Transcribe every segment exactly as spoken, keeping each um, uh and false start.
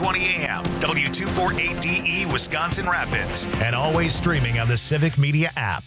twenty a.m., W two forty-eight D E, Wisconsin Rapids. And always streaming on the Civic Media app.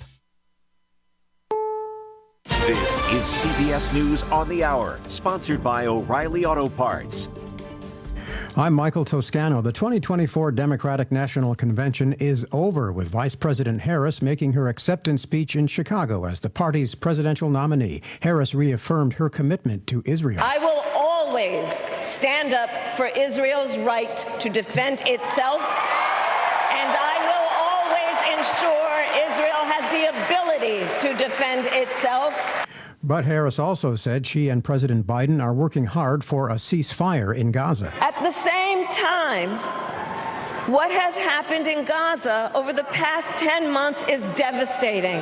This is C B S News on the Hour, sponsored by O'Reilly Auto Parts. I'm Michael Toscano. The twenty twenty-four Democratic National Convention is over, with Vice President Harris making her acceptance speech in Chicago as the party's presidential nominee. Harris reaffirmed her commitment to Israel. I will always stand up for Israel's right to defend itself, and I will always ensure Israel has the ability to defend itself. But Harris also said she and President Biden are working hard for a ceasefire in Gaza. At the same time, what has happened in Gaza over the past ten months is devastating.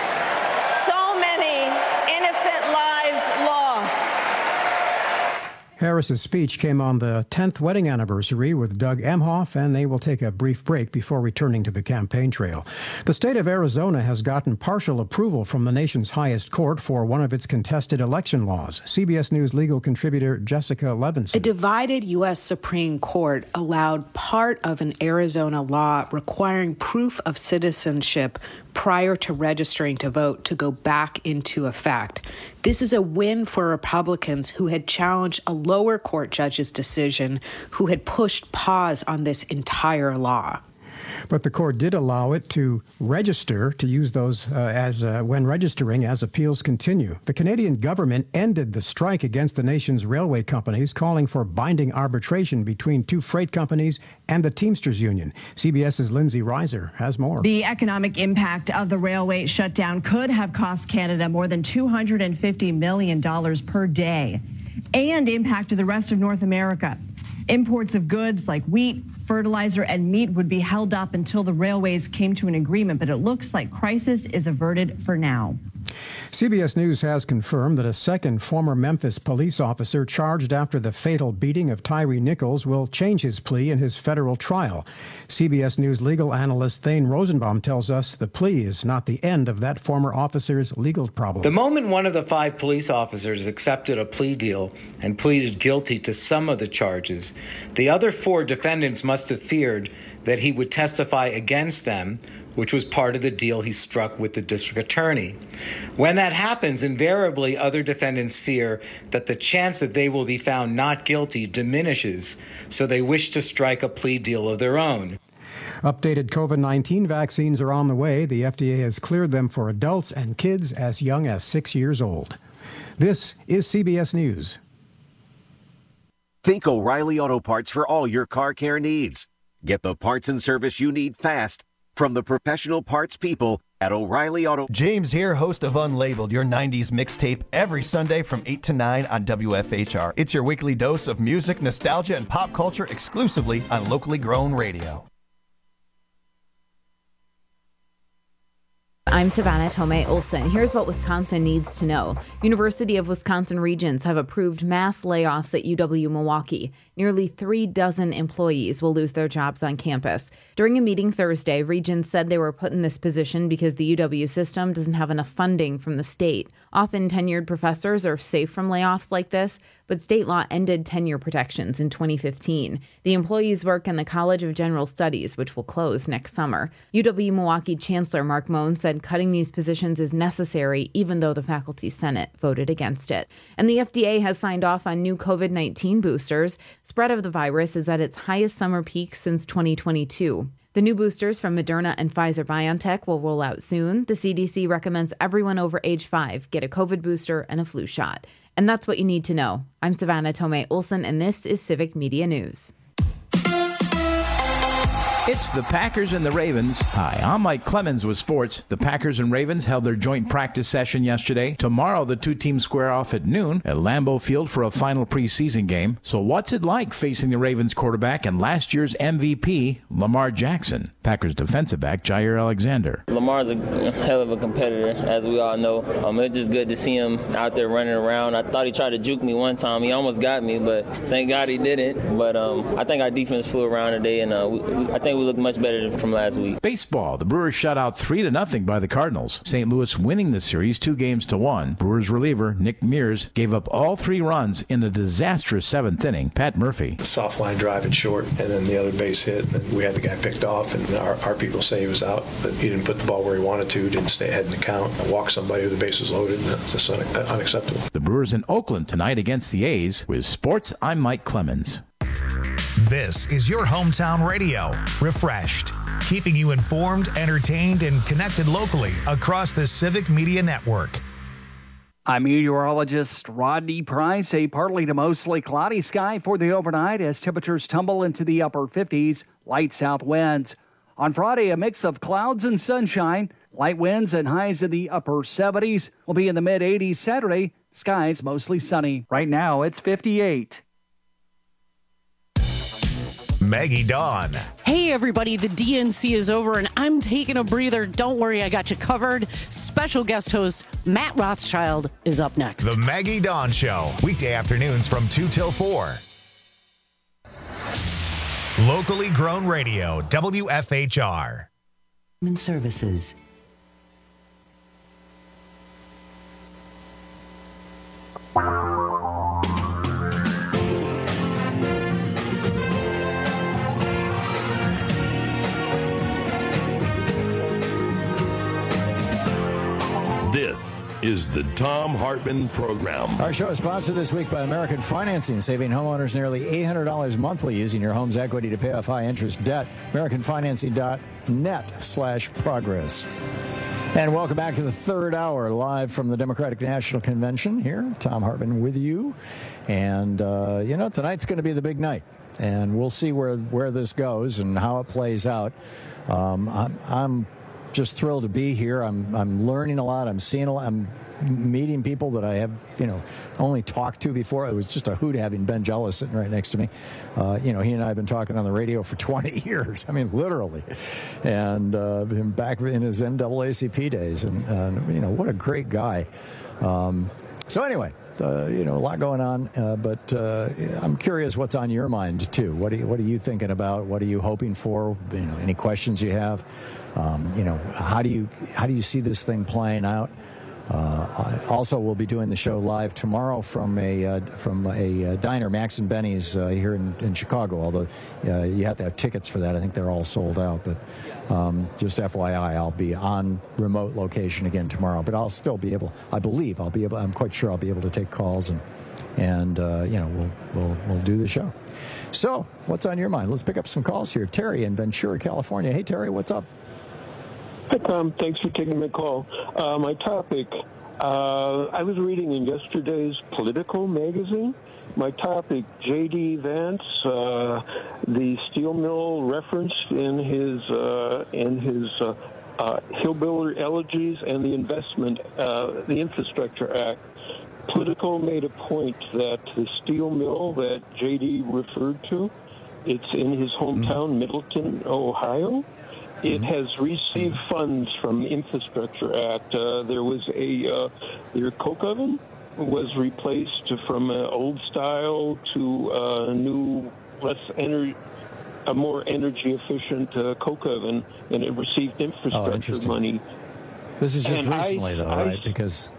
So many innocent lives lost. Harris's speech came on the tenth wedding anniversary with Doug Emhoff, and they will take a brief break before returning to the campaign trail. The state of Arizona has gotten partial approval from the nation's highest court for one of its contested election laws. C B S News legal contributor Jessica Levinson. A divided U S Supreme Court allowed part of an Arizona law requiring proof of citizenship prior to registering to vote to go back into effect. This is a win for Republicans who had challenged a lower court judge's decision, who had pushed pause on this entire law. But the court did allow it to register, to use those uh, as uh, when registering as appeals continue. The Canadian government ended the strike against the nation's railway companies, calling for binding arbitration between two freight companies and the Teamsters Union. CBS's Lindsay Reiser has more. The economic impact of the railway shutdown could have cost Canada more than two hundred fifty million dollars per day and impacted the rest of North America. Imports of goods like wheat, fertilizer, and meat would be held up until the railways came to an agreement, but it looks like crisis is averted for now. C B S News has confirmed that a second former Memphis police officer charged after the fatal beating of Tyree Nichols will change his plea in his federal trial. C B S News legal analyst Thane Rosenbaum tells us the plea is not the end of that former officer's legal problems. The moment one of the five police officers accepted a plea deal and pleaded guilty to some of the charges, the other four defendants must have feared that he would testify against them, which was part of the deal he struck with the district attorney. When that happens, invariably other defendants fear that the chance that they will be found not guilty diminishes, so they wish to strike a plea deal of their own. Updated COVID nineteen vaccines are on the way. The F D A has cleared them for adults and kids as young as six years old. This is C B S News. Think O'Reilly Auto Parts for all your car care needs. Get the parts and service you need fast from the professional parts people at O'Reilly Auto. James here, host of Unlabeled, your nineties mixtape, every Sunday from eight to nine on W F H R. It's your weekly dose of music, nostalgia, and pop culture exclusively on locally grown radio. I'm Savannah Tomei Olson. Here's what Wisconsin needs to know. University of Wisconsin Regents have approved mass layoffs at U W-Milwaukee. Nearly three dozen employees will lose their jobs on campus. During a meeting Thursday, Regents said they were put in this position because the U W system doesn't have enough funding from the state. Often tenured professors are safe from layoffs like this, but state law ended tenure protections in twenty fifteen. The employees work in the College of General Studies, which will close next summer. U W-Milwaukee Chancellor Mark Moen said cutting these positions is necessary, even though the Faculty Senate voted against it. And the F D A has signed off on new COVID nineteen boosters. Spread of the virus is at its highest summer peak since twenty twenty-two. The new boosters from Moderna and Pfizer-BioNTech will roll out soon. The C D C recommends everyone over age five get a COVID booster and a flu shot. And that's what you need to know. I'm Savannah Tomei Olson, and this is Civic Media News. It's the Packers and the Ravens. Hi, I'm Mike Clemens with sports. The Packers and Ravens held their joint practice session yesterday. Tomorrow, the two teams square off at noon at Lambeau Field for a final preseason game. So what's it like facing the Ravens quarterback and last year's M V P, Lamar Jackson? Packers defensive back Jair Alexander. Lamar's a hell of a competitor, as we all know. Um, it's just good to see him out there running around. I thought he tried to juke me one time. He almost got me, but thank God he didn't. But um, I think our defense flew around today, and uh, we, we, I think we looked much better from last week. Baseball. The Brewers shut out three to nothing by the Cardinals. Saint Louis winning the series two games to one. Brewers reliever Nick Mears gave up all three runs in a disastrous seventh inning. Pat Murphy. Soft line drive and short, and then the other base hit. And we had the guy picked off, and our, our people say he was out, but he didn't put the ball where he wanted to, didn't stay ahead in the count, walk somebody with the bases loaded, and that's just un- unacceptable. The Brewers in Oakland tonight against the A's. With sports, I'm Mike Clemens. This is your hometown radio, Refreshed, keeping you informed, entertained, and connected locally across the Civic Media Network. I'm meteorologist Rodney Price. A partly to mostly cloudy sky for the overnight as temperatures tumble into the upper fifties, light south winds. On Friday, a mix of clouds and sunshine. Light winds and highs in the upper seventies. Will be in the mid eighties Saturday. Skies mostly sunny. Right now, it's fifty-eight. Maggie Dawn. Hey everybody, the D N C is over and I'm taking a breather. Don't worry, I got you covered. Special guest host Matt Rothschild is up next. The Maggie Dawn Show, weekday afternoons from two till four. Locally grown radio, W F H R. Services. This is the Thom Hartmann Program. Our show is sponsored this week by American Financing, saving homeowners nearly eight hundred dollars monthly using your home's equity to pay off high-interest debt. American Financing dot net slash progress. And welcome back to the third hour, live from the Democratic National Convention here. Thom Hartmann with you. And, uh, you know, tonight's going to be the big night. And we'll see where, where this goes and how it plays out. Um, I'm... I'm just thrilled to be here. I'm I'm learning a lot. I'm seeing a lot. I'm meeting people that I have, you know, only talked to before. It was just a hoot having Ben Jealous sitting right next to me. Uh, you know, he and I have been talking on the radio for twenty years. I mean, literally. And uh, been back in his N double A C P days. And, and, you know, what a great guy. Um, so anyway, uh, you know, a lot going on. Uh, but uh, I'm curious what's on your mind, too. What are you, what are you thinking about? What are you hoping for? You know, any questions you have? Um, you know, how do you how do you see this thing playing out? Uh, also, we'll be doing the show live tomorrow from a uh, from a uh, diner, Max and Benny's uh, here in, in Chicago. Although uh, you have to have tickets for that, I think they're all sold out. But um, just F Y I, I'll be on remote location again tomorrow. But I'll still be able, I believe, I'll be able. I'm quite sure I'll be able to take calls and and uh, you know we'll we'll we'll do the show. So, what's on your mind? Let's pick up some calls here. Terry in Ventura, California. Hey, Terry, what's up? Hi, Tom. Thanks for taking my call. Uh, my topic, uh, I was reading in yesterday's Political magazine. My topic, J D. Vance, uh, the steel mill referenced in his uh, in his uh, uh, hillbilly elegies and the investment, uh, the Infrastructure Act. Political made a point that the steel mill that J D referred to, it's in his hometown, Middleton, Ohio. It has received funds from the Infrastructure Act. Uh, there was a uh, their coke oven was replaced from an old style to a new, less energy, a more energy efficient uh, coke oven, and it received infrastructure oh, money. This is just and recently, I, though, I, right? Because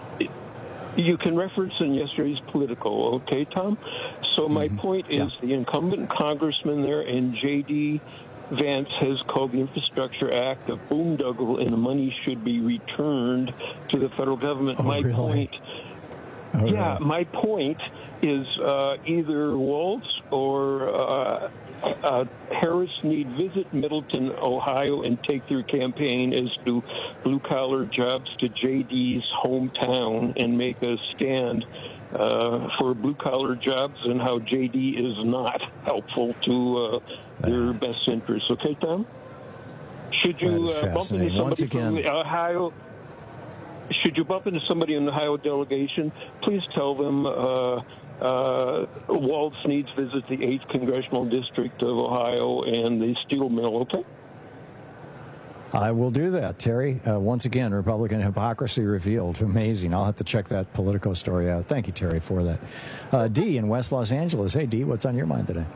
you can reference in yesterday's Political, okay, Tom? So my mm-hmm. point is yeah. the incumbent congressman there and J D. Vance has called the Infrastructure Act a boondoggle, and the money should be returned to the federal government. Oh, my really? point, oh, yeah, really? my point is uh, either Waltz or uh, uh, Harris need visit Middleton, Ohio, and take their campaign as to blue-collar jobs to J D's hometown and make a stand uh, for blue-collar jobs and how J D is not helpful to uh, their best interests. Okay, Tom? Should you uh, bump into somebody from the Ohio? Should you bump into somebody in the Ohio delegation? Please tell them uh, uh, Waltz needs visit the eighth Congressional District of Ohio and the steel mill. Okay. I will do that, Terry. Uh, once again, Republican hypocrisy revealed. Amazing. I'll have to check that Politico story out. Thank you, Terry, for that. Uh, Dee in West Los Angeles. Hey, Dee, what's on your mind today?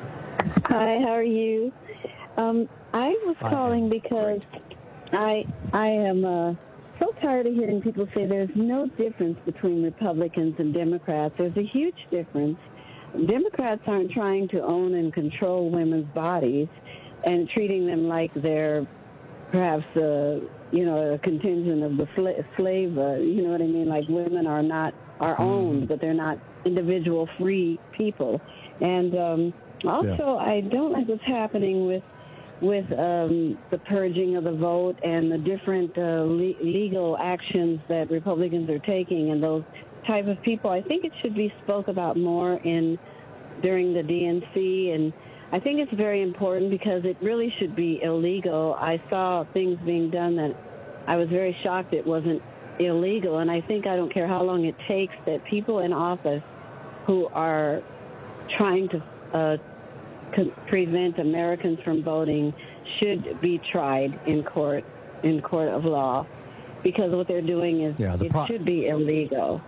Hi, how are you? Um, I was I calling because I I am uh, so tired of hearing people say there's no difference between Republicans and Democrats. There's a huge difference. Democrats aren't trying to own and control women's bodies and treating them like they're perhaps, uh, you know, a contingent of the fl- slave, uh, you know what I mean? Like women are not, are owned, but they're not individual free people. And um, also, yeah. I don't like what's happening with with um, the purging of the vote and the different uh, le- legal actions that Republicans are taking and those type of people. I think it should be spoke about more in during the D N C, and I think it's very important because it really should be illegal. I saw things being done that I was very shocked it wasn't illegal, and I think I don't care how long it takes that people in office who are trying to uh, co- prevent Americans from voting should be tried in court, in court of law, because what they're doing is yeah, the it pro- should be illegal.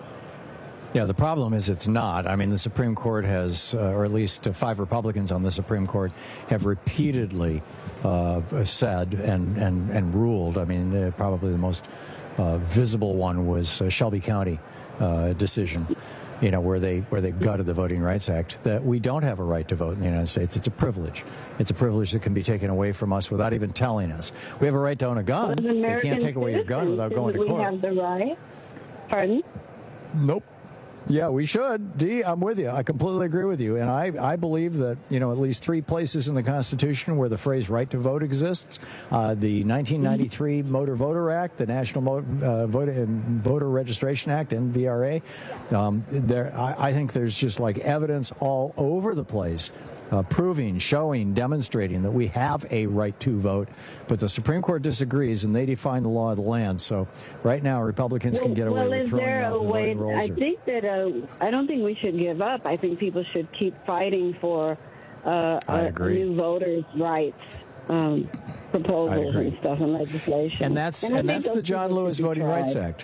Yeah, the problem is it's not. I mean, the Supreme Court has, uh, or at least uh, five Republicans on the Supreme Court have repeatedly uh, said and, and, and ruled. I mean, uh, probably the most uh, visible one was uh, Shelby County uh, decision, you know, where they where they gutted the Voting Rights Act, that we don't have a right to vote in the United States. It's a privilege. It's a privilege that can be taken away from us without even telling us. We have a right to own a gun. They can't take away your gun without going to court. We have the right. Pardon? Nope. Yeah, we should. Dee, I'm with you. I completely agree with you. And I, I believe that, you know, at least three places in the Constitution where the phrase right to vote exists, uh, the nineteen ninety-three Motor Voter Act, the National Mo- uh, Voter, Voter Registration Act, N V R A. Um, there, I, I think there's just like evidence all over the place uh, proving, showing, demonstrating that we have a right to vote. But the Supreme Court disagrees, and they define the law of the land. So right now, Republicans well, can get away well, with throwing out the voting rolls. I think that uh, I don't think we should give up. I think people should keep fighting for uh, I a, agree. a new voters' rights um, proposals and stuff and legislation. And that's and, and that's the John Lewis Voting tried. Rights Act.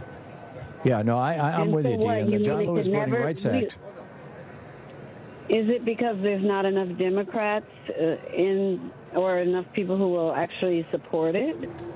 Yeah, no, I, I, I'm and with so you, Dee. what, And you the John mean Lewis can Voting never, Rights Act. Is it because there's not enough Democrats uh, in, or enough people who will actually support it?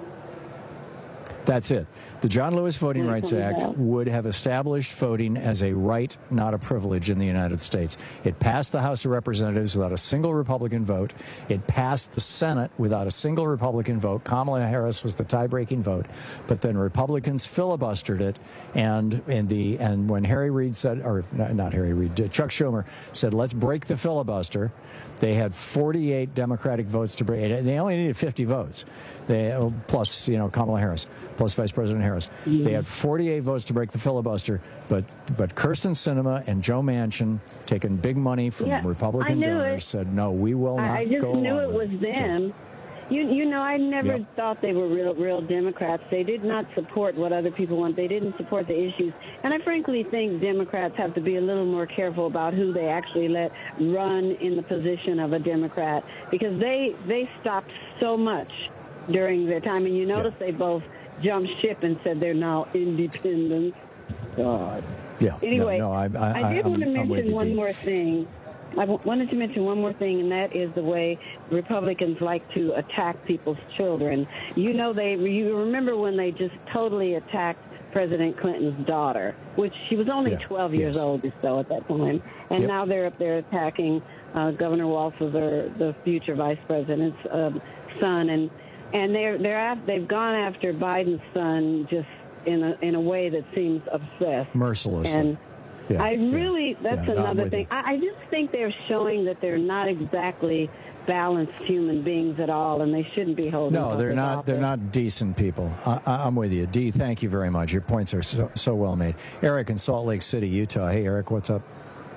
That's it. The John Lewis Voting Rights Act out. would have established voting as a right, not a privilege in the United States. It passed the House of Representatives without a single Republican vote. It passed the Senate without a single Republican vote. Kamala Harris was the tie-breaking vote. But then Republicans filibustered it, and in the and when Harry Reid said, or not Harry Reid, Chuck Schumer said, let's break the filibuster, they had forty-eight Democratic votes to break it. They only needed fifty votes. They, plus, you know, Kamala Harris, plus Vice President Harris. Mm-hmm. They had forty-eight votes to break the filibuster, but but Kyrsten Sinema and Joe Manchin, taking big money from Yeah, Republican I knew donors, it. said, no, we will not I, I just go knew along it was with it. them. You you know, I never Yep. thought they were real real Democrats. They did not support what other people want. They didn't support the issues. And I frankly think Democrats have to be a little more careful about who they actually let run in the position of a Democrat, because they they stopped so much during their time. And you notice they both jumped ship and said they're now independent. God. Yeah. Anyway, no, no, I, I, I did I'm, want to I'm with mention you, one Dee. more thing. I w- wanted to mention one more thing, and that is the way Republicans like to attack people's children. You know, they you remember when they just totally attacked President Clinton's daughter, which she was only Yeah. twelve years Yes. old or so at that time, and Yep. now they're up there attacking uh, Governor Walz's, or the future vice president's um, son, and and they're they're af- they've gone after Biden's son just in a in a way that seems obsessed. Mercilessly. And Yeah, I yeah, really, that's yeah, no, I'm another with thing. you. I, I just think they're showing that they're not exactly balanced human beings at all, and they shouldn't be holding No, they're public not. They're office. not decent people. I, I, I'm with you, Dee. Thank you very much. Your points are so, so well made. Eric in Salt Lake City, Utah. Hey, Eric, what's up?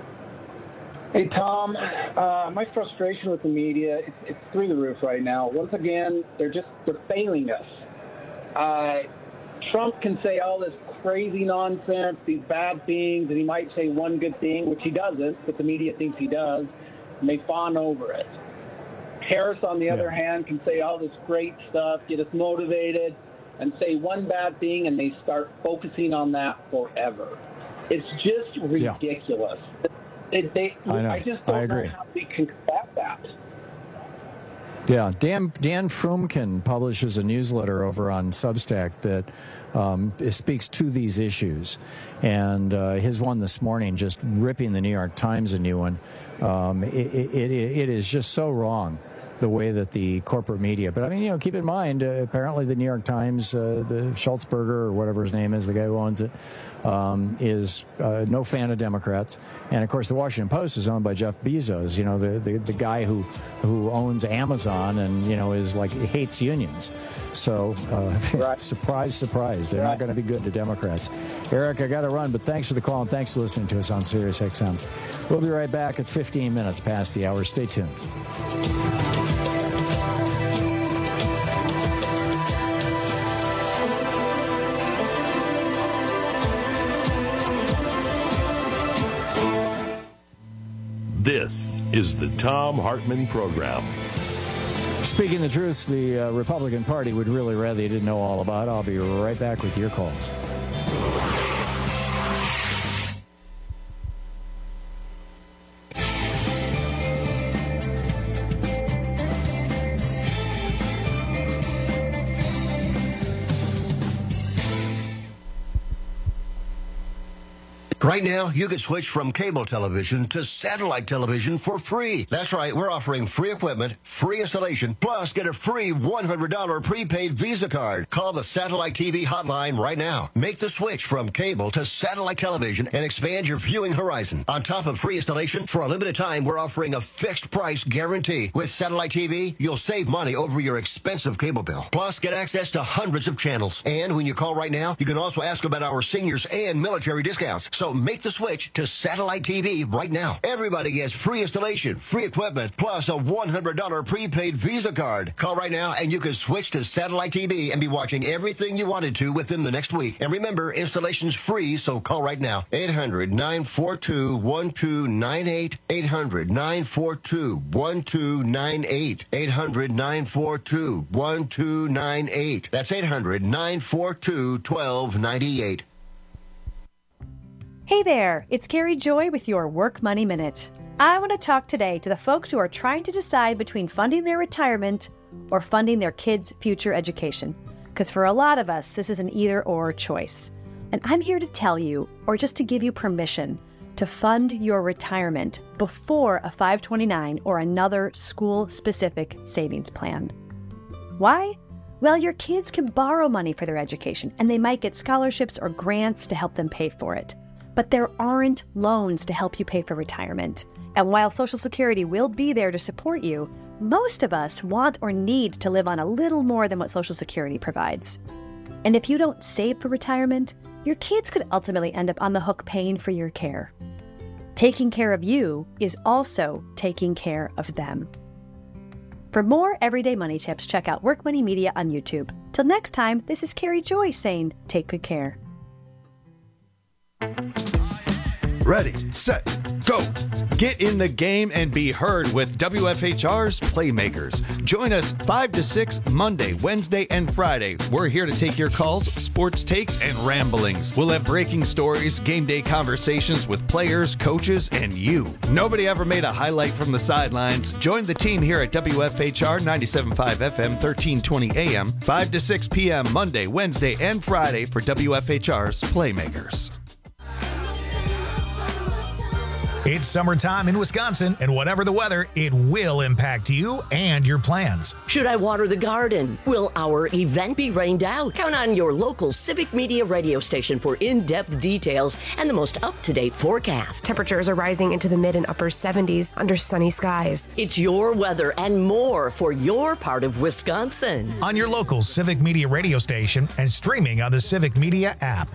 Hey, Tom. Uh, my frustration with the media, it's, it's through the roof right now. Once again, they're just they're failing us. Uh, Trump can say all this crazy nonsense, these bad things, and he might say one good thing, which he doesn't, but the media thinks he does, and they fawn over it. Harris, on the other hand, can say all this great stuff, get us motivated, and say one bad thing, and they start focusing on that forever. It's just ridiculous. Yeah. They, they, I know. I just don't I agree. know how we can combat that. Yeah, Dan Dan Frumkin publishes a newsletter over on Substack that um, speaks to these issues, and uh, his one this morning, just ripping the New York Times a new one. Um, it, it, it is just so wrong, the way that the corporate media. But I mean, you know, keep in mind, uh, apparently the New York Times, uh, the Schultzberger or whatever his name is, the guy who owns it, um, is uh, no fan of Democrats. And of course, the Washington Post is owned by Jeff Bezos, you know, the, the, the guy who who owns Amazon and, you know, is like, hates unions. So, uh, right. surprise, surprise, they're right. not going to be good to Democrats. Eric, I got to run, but thanks for the call and thanks for listening to us on Sirius X M. We'll be right back. It's fifteen minutes past the hour. Stay tuned. This is the Thom Hartmann Program. Speaking the truth, the uh, Republican Party would really rather you didn't know all about. I'll be right back with your calls. Right now, you can switch from cable television to satellite television for free. That's right, we're offering free equipment, free installation, plus get a free one hundred dollars prepaid Visa card. Call the Satellite T V hotline right now. Make the switch from cable to satellite television and expand your viewing horizon. On top of free installation, for a limited time, we're offering a fixed price guarantee. With Satellite T V, you'll save money over your expensive cable bill. Plus, get access to hundreds of channels. And when you call right now, you can also ask about our seniors and military discounts. So make the switch to Satellite T V right now. Everybody gets free installation, free equipment, plus a one hundred dollars prepaid Visa card. Call right now and you can switch to Satellite T V and be watching everything you wanted to within the next week. And remember, installation's free, so call right now. eight hundred, nine four two, one two nine eight. eight hundred, nine four two, one two nine eight. eight hundred, nine four two, one two nine eight. That's eight hundred, nine four two, one two nine eight. Hey there, it's Carrie Joy with your Work Money Minute. I want to talk today to the folks who are trying to decide between funding their retirement or funding their kids' future education. Because for a lot of us, this is an either-or choice. And I'm here to tell you, or just to give you permission, to fund your retirement before a five twenty-nine or another school-specific savings plan. Why? Well, your kids can borrow money for their education, and they might get scholarships or grants to help them pay for it. But there aren't loans to help you pay for retirement. And while Social Security will be there to support you, most of us want or need to live on a little more than what Social Security provides. And if you don't save for retirement, your kids could ultimately end up on the hook paying for your care. Taking care of you is also taking care of them. For more everyday money tips, check out Work Money Media on YouTube. Till next time, this is Carrie Joy saying, take good care. Ready, set, go. Get in the game and be heard with W F H R's Playmakers. Join us five to six Monday, Wednesday, and Friday. We're here to take your calls, sports takes, and ramblings. We'll have breaking stories, game day conversations with players, coaches, and you. Nobody ever made a highlight from the sidelines. Join the team here at W F H R ninety-seven point five F M, thirteen twenty A M, five to six P M Monday, Wednesday, and Friday for W F H R's Playmakers. It's summertime in Wisconsin, and whatever the weather, it will impact you and your plans. Should I water the garden? Will our event be rained out? Count on your local Civic Media radio station for in-depth details and the most up-to-date forecast. Temperatures are rising into the mid and upper seventies under sunny skies. It's your weather and more for your part of Wisconsin. On your local Civic Media radio station and streaming on the Civic Media app.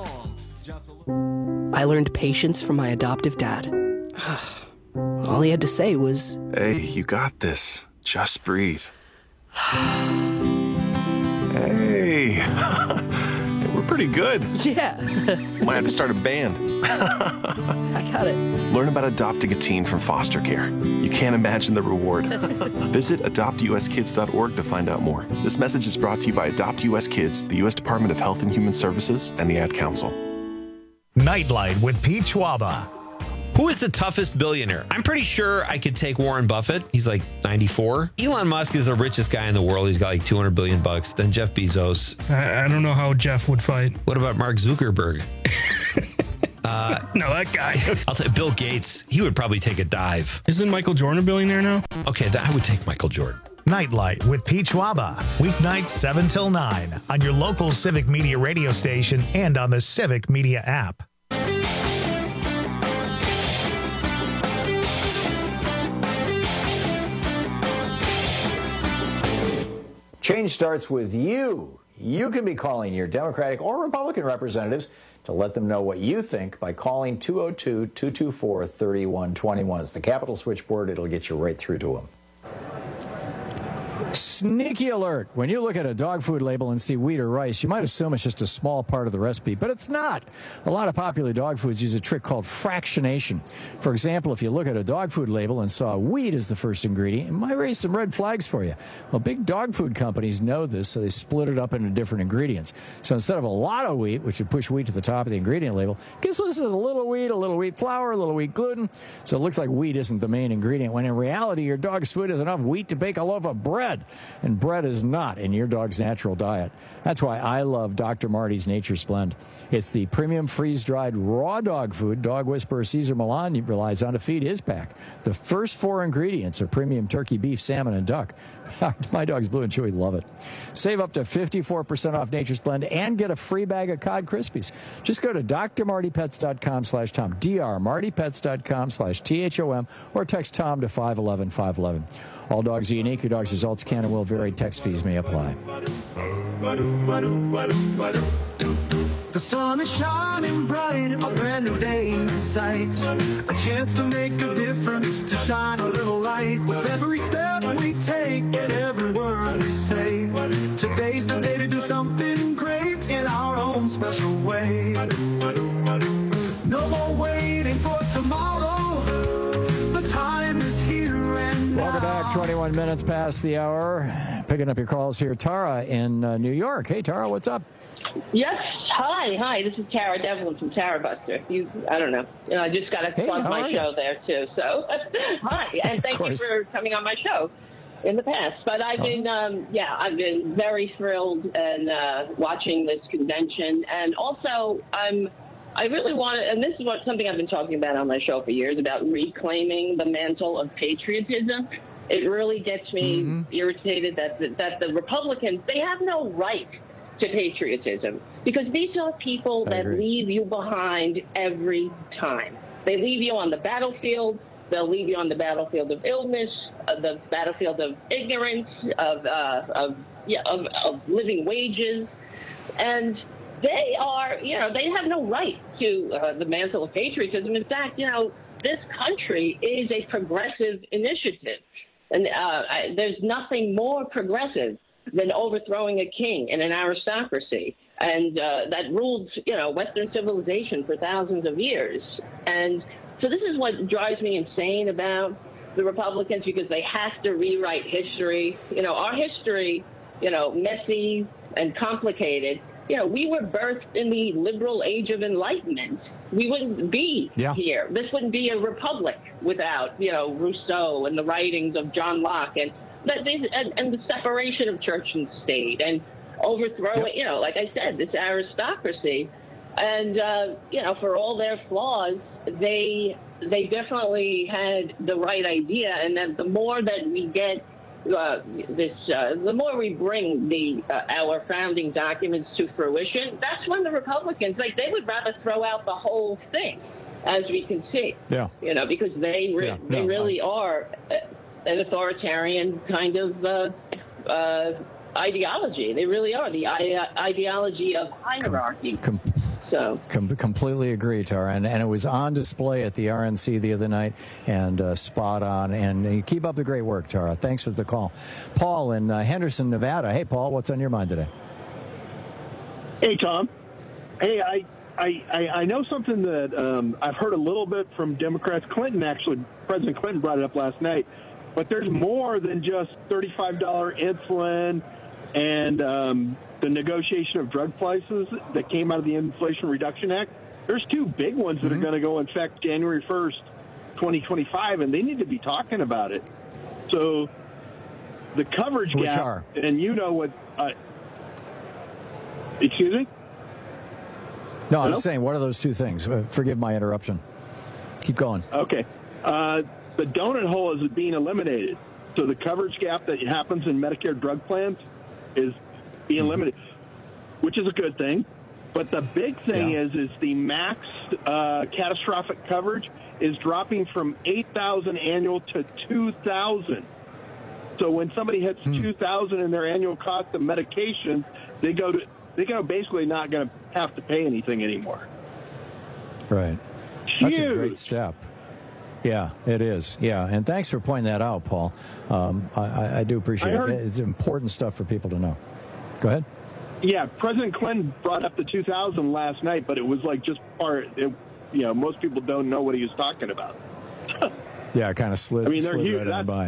I learned patience from my adoptive dad. All he had to say was, "Hey, you got this. Just breathe." Hey, we're pretty pretty good. Yeah. Might have to start a band. I got it. Learn about adopting a teen from foster care. You can't imagine the reward. Visit adopt u s kids dot org to find out more. This message is brought to you by Adopt U S Kids, the U S Department of Health and Human Services, and the Ad Council. Nightlight with Pete Schwaba. Who is the toughest billionaire? I'm pretty sure I could take Warren Buffett. He's like ninety-four. Elon Musk is the richest guy in the world. He's got like two hundred billion bucks. Then Jeff Bezos. I, I don't know how Jeff would fight. What about Mark Zuckerberg? uh, no, that guy. I'll say Bill Gates. He would probably take a dive. Isn't Michael Jordan a billionaire now? Okay, then I would take Michael Jordan. Nightlight with Pete Schwaba. Weeknights seven till nine on your local Civic Media radio station and on the Civic Media app. Change starts with you. You can be calling your Democratic or Republican representatives to let them know what you think by calling two oh two, two two four, three one two one. It's the Capitol switchboard. It'll get you right through to them. Sneaky alert. When you look at a dog food label and see wheat or rice, you might assume it's just a small part of the recipe, but it's not. A lot of popular dog foods use a trick called fractionation. For example, if you look at a dog food label and saw wheat as the first ingredient, it might raise some red flags for you. Well, big dog food companies know this, so they split it up into different ingredients. So instead of a lot of wheat, which would push wheat to the top of the ingredient label, it gets listed as a little wheat, a little wheat flour, a little wheat gluten. So it looks like wheat isn't the main ingredient, when in reality, your dog's food has enough wheat to bake a loaf of bread. And bread is not in your dog's natural diet. That's why I love Doctor Marty's Nature Splend. It's the premium freeze-dried raw dog food Dog Whisperer Cesar Millan relies on to feed his pack. The first four ingredients are premium turkey, beef, salmon, and duck. My dogs Blue and Chewy love it. Save up to fifty-four percent off Nature Splend and get a free bag of Cod Krispies. Just go to d r marty pets dot com slash tom, d r marty pets dot com slash T H O M, or text Tom to five one one, five one one. All dogs are unique. Your dog's results can and will vary. Text fees may apply. The sun is shining bright, a brand new day in sight. A chance to make a difference, to shine a little light. With every step we take and every word we say, today's the day to do something great in our own special way. No more waiting for tomorrow. The time is here and now. Welcome back. twenty-one minutes past the hour. Picking up your calls here. Tara in uh, New York. Hey, Tara, what's up? Yes. Hi. Hi. This is Tara Devlin from Tara Buster. You, I don't know. You know, I just got to hey, plug my show there, too. So, hi. And thank you for coming on my show in the past. But I've been, um, yeah, I've been very thrilled and uh, watching this convention. And also, I'm, I really want to, and this is what something I've been talking about on my show for years, about reclaiming the mantle of patriotism. It really gets me mm-hmm. irritated that the, that the Republicans, they have no right to patriotism, because these are people that leave you behind every time. They leave you on the battlefield. They'll leave you on the battlefield of illness, uh, the battlefield of ignorance, of uh, of, yeah, of of living wages, and they are, you know, they have no right to uh, the mantle of patriotism. In fact, you know, this country is a progressive initiative, and uh, I, there's nothing more progressive than overthrowing a king and an aristocracy, and uh, that ruled, you know, Western civilization for thousands of years. And so this is what drives me insane about the Republicans, because they have to rewrite history. You know, our history, you know, messy and complicated. You know, we were birthed in the liberal age of enlightenment. We wouldn't be yeah. here. This wouldn't be a republic without, you know, Rousseau and the writings of John Locke and That these, and, and the separation of church and state, and overthrowing, yep. you know, like I said, this aristocracy. And, uh, you know, for all their flaws, they they definitely had the right idea. And that the more that we get uh, this, uh, the more we bring the uh, our founding documents to fruition, that's when the Republicans, like, they would rather throw out the whole thing, as we can see. Yeah. You know, because they, re- yeah. they no, really no. are... Uh, an authoritarian kind of uh, uh, ideology. They really are the I- ideology of hierarchy. Com- com- so com- completely agree, Tara. And, and it was on display at the R N C the other night, and uh, spot on. And you keep up the great work, Tara. Thanks for the call. Paul in uh, Henderson, Nevada. Hey, Paul, what's on your mind today? Hey, Tom. Hey, I, I, I, I know something that um, I've heard a little bit from Democrats. Clinton, actually, President Clinton brought it up last night. But there's more than just thirty-five dollars insulin and um, the negotiation of drug prices that came out of the Inflation Reduction Act. There's two big ones that mm-hmm. are going to go in effect January first, twenty twenty-five, and they need to be talking about it. So the coverage Which gap, are? and you know what, uh, excuse me? No, I Hello? was saying, what are those two things? Uh, forgive my interruption. Keep going. Okay. Uh, the donut hole is being eliminated. So the coverage gap that happens in Medicare drug plans is being Mm-hmm. eliminated, which is a good thing. But the big thing Yeah. is, is the max uh, catastrophic coverage is dropping from eight thousand annual to two thousand. So when somebody hits Hmm. two thousand in their annual cost of medication, they go to they go basically not going to have to pay anything anymore. Right. That's a Huge. great step. Yeah, it is. Yeah, and thanks for pointing that out, Paul. Um, I- I, I do appreciate I heard- it. It's important stuff for people to know. Go ahead. Yeah, President Clinton brought up the two thousand last night, but it was like just part. It, you know, most people don't know what he was talking about. Yeah, it kind of slid, I mean, they're slid huge. right on by.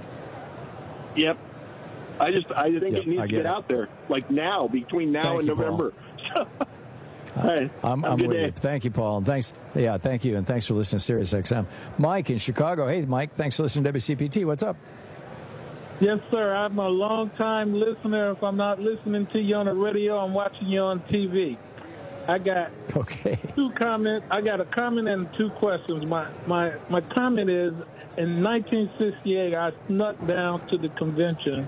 Yep. I just I think Yep, it needs I to get get it. out there, like now, between now Thank and you, Paul. November. All right. I'm, Have a I'm good with day. you. Thank you, Paul. And thanks. Yeah, thank you. And thanks for listening to Sirius X M. Mike in Chicago. Hey, Mike, thanks for listening to W C P T. What's up? Yes, sir. I'm a long-time listener. If I'm not listening to you on the radio, I'm watching you on T V. I got okay. two comments. I got a comment and two questions. My my my comment is, in nineteen sixty-eight, I snuck down to the convention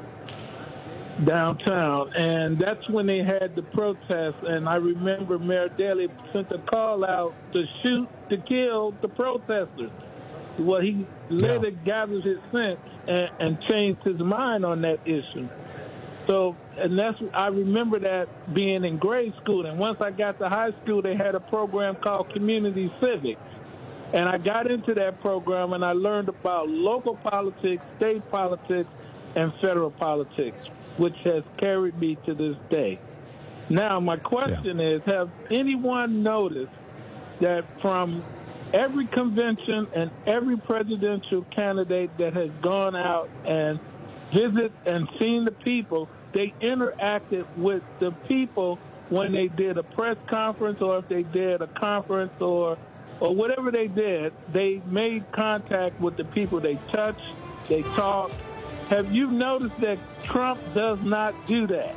downtown, and that's when they had the protest. And I remember Mayor Daley sent a call out to shoot to kill the protesters. Well, he later gathered his sense and, and changed his mind on that issue. So, and that's, I remember that being in grade school. And once I got to high school, they had a program called Community Civics. And I got into that program and I learned about local politics, state politics, and federal politics, which has carried me to this day. Now, my question is, have anyone noticed that from every convention and every presidential candidate that has gone out and visit and seen the people, they interacted with the people when they did a press conference, or if they did a conference, or or whatever they did, they made contact with the people. They touched, they talked. Have you noticed that Trump does not do that?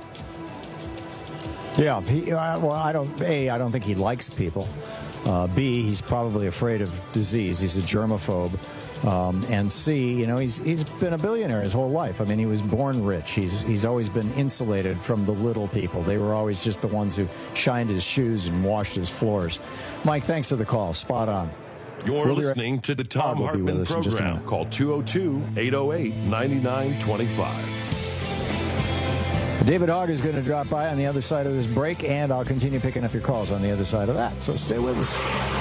Yeah. He, uh, well, I don't. A, I don't think he likes people. Uh, B, he's probably afraid of disease. He's a germaphobe. Um, and C, you know, he's he's been a billionaire his whole life. I mean, he was born rich. He's he's always been insulated from the little people. They were always just the ones who shined his shoes and washed his floors. Mike, thanks for the call. Spot on. You're We'll be listening right- to the Tom Todd will be with Hartman us in just a program. minute. Call two oh two, eight oh eight, nine nine two five. David Hogg is going to drop by on the other side of this break, and I'll continue picking up your calls on the other side of that. So stay with us.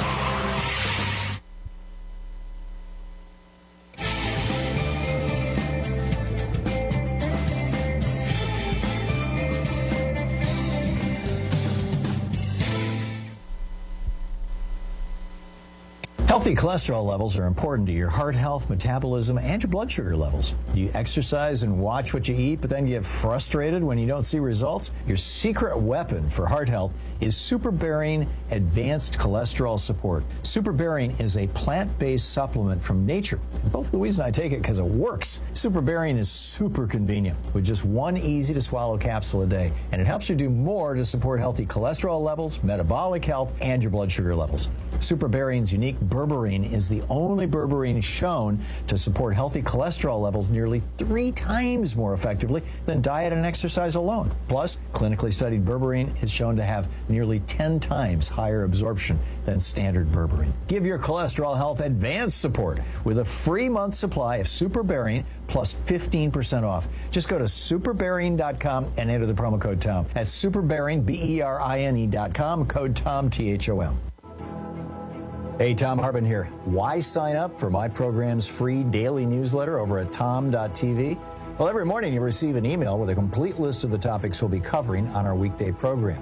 Healthy cholesterol levels are important to your heart health, metabolism, and your blood sugar levels. Do you exercise and watch what you eat, but then get frustrated when you don't see results? Your secret weapon for heart health is Superbearing Advanced Cholesterol Support. Superbearing is a plant-based supplement from nature. Both Louise and I take it because it works. Superbearing is super convenient with just one easy-to-swallow capsule a day, and it helps you do more to support healthy cholesterol levels, metabolic health, and your blood sugar levels. Superbearing's unique berberine is the only berberine shown to support healthy cholesterol levels nearly three times more effectively than diet and exercise alone. Plus, clinically studied berberine is shown to have nearly ten times higher absorption than standard berberine. Give your cholesterol health advanced support with a free month supply of Superbearing plus fifteen percent off. Just go to superbearing dot com and enter the promo code TOM. That's superbearing, B E R I N E dot com, code TOM, T H O M. Hey, Tom Hartman here. Why sign up for my program's free daily newsletter over at tom dot t v? Well, every morning you receive an email with a complete list of the topics we'll be covering on our weekday program.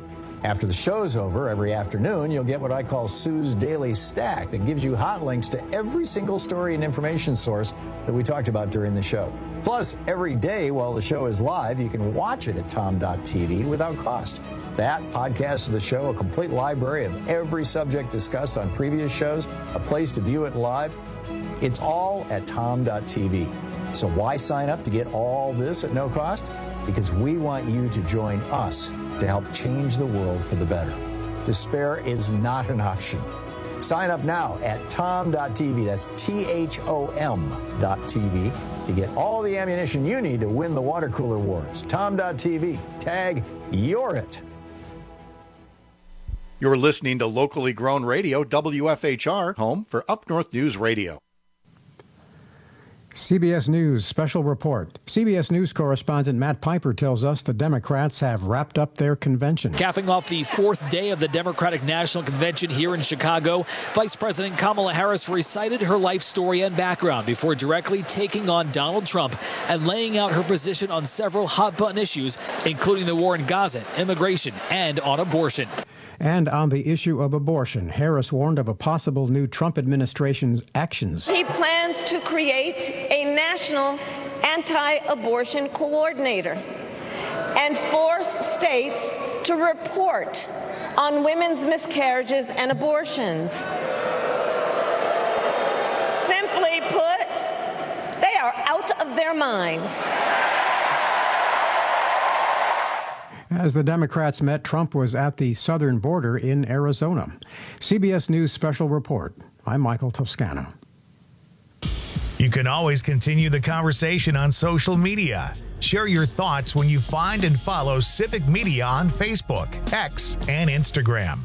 After the show's over, every afternoon, you'll get what I call Sue's Daily Stack that gives you hot links to every single story and information source that we talked about during the show. Plus, every day while the show is live, you can watch it at tom dot t v without cost. That, podcast of the show, a complete library of every subject discussed on previous shows, a place to view it live, it's all at tom dot t v. So why sign up to get all this at no cost? Because we want you to join us to help change the world for the better. Despair is not an option. Sign up now at tom dot t v. That's T H O M dot T V to get all the ammunition you need to win the water cooler wars. tom dot t v. Tag You're It. You're listening to locally grown radio, W F H R, home for Up North News Radio. C B S News special report. C B S News correspondent Matt Piper tells us the Democrats have wrapped up their convention. Capping off the fourth day of the Democratic National Convention here in Chicago, Vice President Kamala Harris recited her life story and background before directly taking on Donald Trump and laying out her position on several hot-button issues, including the war in Gaza, immigration, and on abortion. And on the issue of abortion, Harris warned of a possible new Trump administration's actions. He plans to create a national anti-abortion coordinator and force states to report on women's miscarriages and abortions. Simply put, they are out of their minds. As the Democrats met, Trump was at the southern border in Arizona. C B S News special report. I'm Michael Toscano. You can always continue the conversation on social media. Share your thoughts when you find and follow Civic Media on Facebook, X, and Instagram.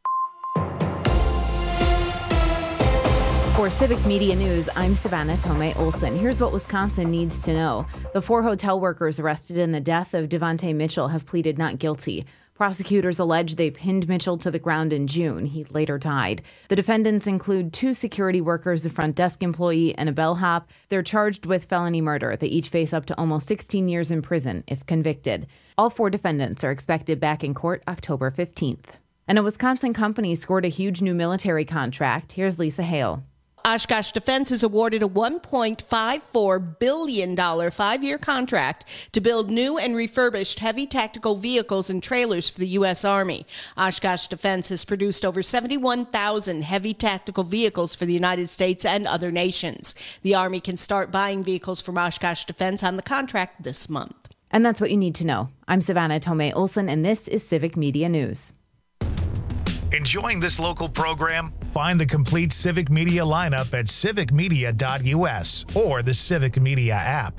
For Civic Media News, I'm Savannah Tomei Olson. Here's what Wisconsin needs to know. The four hotel workers arrested in the death of Devontae Mitchell have pleaded not guilty. Prosecutors allege they pinned Mitchell to the ground in June. He later died. The defendants include two security workers, a front desk employee, and a bellhop. They're charged with felony murder. They each face up to almost sixteen years in prison if convicted. All four defendants are expected back in court October fifteenth. And a Wisconsin company scored a huge new military contract. Here's Lisa Hale. Oshkosh Defense is awarded a one point five four billion dollars five-year contract to build new and refurbished heavy tactical vehicles and trailers for the U S. Army. Oshkosh Defense has produced over seventy-one thousand heavy tactical vehicles for the United States and other nations. The Army can start buying vehicles from Oshkosh Defense on the contract this month. And that's what you need to know. I'm Savannah Tomei Olson, and this is Civic Media News. Enjoying this local program? Find the complete Civic Media lineup at civic media dot u s or the Civic Media app.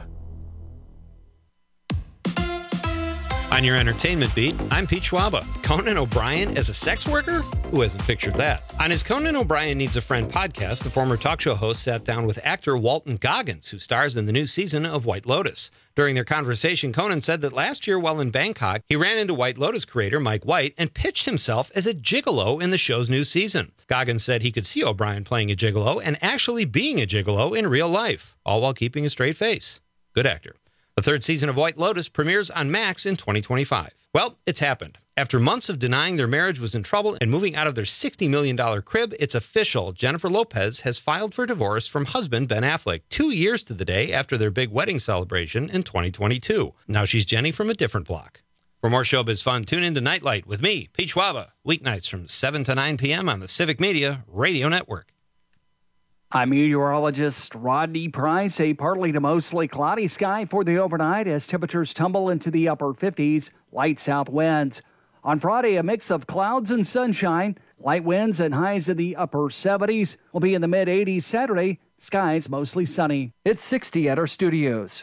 On your entertainment beat, I'm Pete Schwaba. Conan O'Brien as a sex worker? Who hasn't pictured that? On his Conan O'Brien Needs a Friend podcast, the former talk show host sat down with actor Walton Goggins, who stars in the new season of White Lotus. During their conversation, Conan said that last year while in Bangkok, he ran into White Lotus creator Mike White and pitched himself as a gigolo in the show's new season. Goggins said he could see O'Brien playing a gigolo and actually being a gigolo in real life, all while keeping a straight face. Good actor. The third season of White Lotus premieres on Max in twenty twenty-five. Well, it's happened. After months of denying their marriage was in trouble and moving out of their sixty million dollars crib, it's official. Jennifer Lopez has filed for divorce from husband Ben Affleck, two years to the day after their big wedding celebration in twenty twenty-two. Now she's Jenny from a different block. For more showbiz fun, tune in to Nightlight with me, Pete Schwaba, weeknights from seven to nine p.m. on the Civic Media Radio Network. I'm meteorologist Rodney Price. A partly to mostly cloudy sky for the overnight as temperatures tumble into the upper fifties, light south winds. On Friday, a mix of clouds and sunshine. Light winds and highs in the upper seventies. Will be in the mid eighties Saturday. Skies mostly sunny. It's sixty at our studios.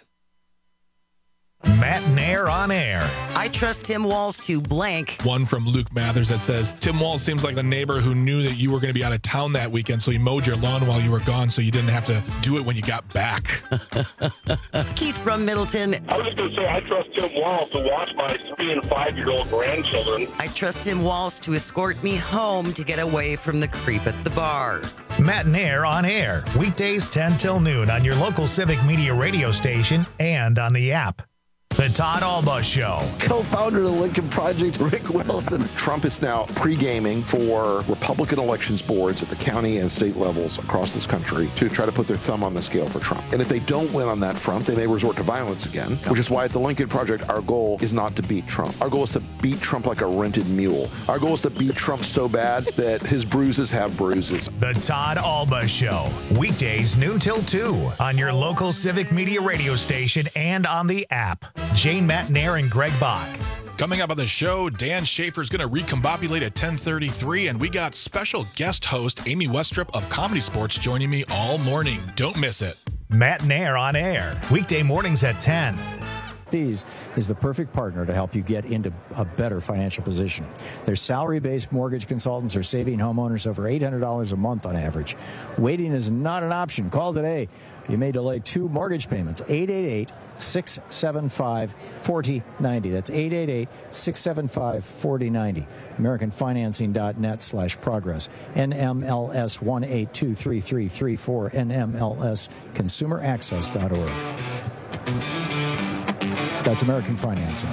Matt Nair on air. I trust Tim Walz to blank. One from Luke Mathers that says, Tim Walz seems like the neighbor who knew that you were going to be out of town that weekend, so he mowed your lawn while you were gone so you didn't have to do it when you got back. Keith from Middleton. I was just going to say, I trust Tim Walz to watch my three and five-year-old grandchildren. I trust Tim Walz to escort me home to get away from the creep at the bar. Matt Nair on air. Weekdays ten till noon on your local Civic Media radio station and on the app. The The Todd Alba Show. Co-founder of the Lincoln Project, Rick Wilson. Trump is now pre-gaming for Republican elections boards at the county and state levels across this country to try to put their thumb on the scale for Trump. And if they don't win on that front, they may resort to violence again, which is why at the Lincoln Project, our goal is not to beat Trump. Our goal is to beat Trump like a rented mule. Our goal is to beat Trump so bad that his bruises have bruises. The Todd Alba Show. Weekdays noon till two on your local Civic Media radio station and on the app. Jane Matnair and Greg Bach. Coming up on the show, Dan Schaefer's going to recombobulate at ten thirty-three, and we got special guest host Amy Westrup of Comedy Sports joining me all morning. Don't miss it. Matnair on air, weekday mornings at ten. Fees is the perfect partner to help you get into a better financial position. Their salary-based mortgage consultants are saving homeowners over eight hundred dollars a month on average. Waiting is not an option. Call today. You may delay two mortgage payments. eight eight eight, six seven five, four zero nine zero. That's eight eight eight, six seven five, four zero nine zero. American Financing dot net slash progress. N M L S one eight two three three three four. N M L S consumer access dot org. That's American Financing.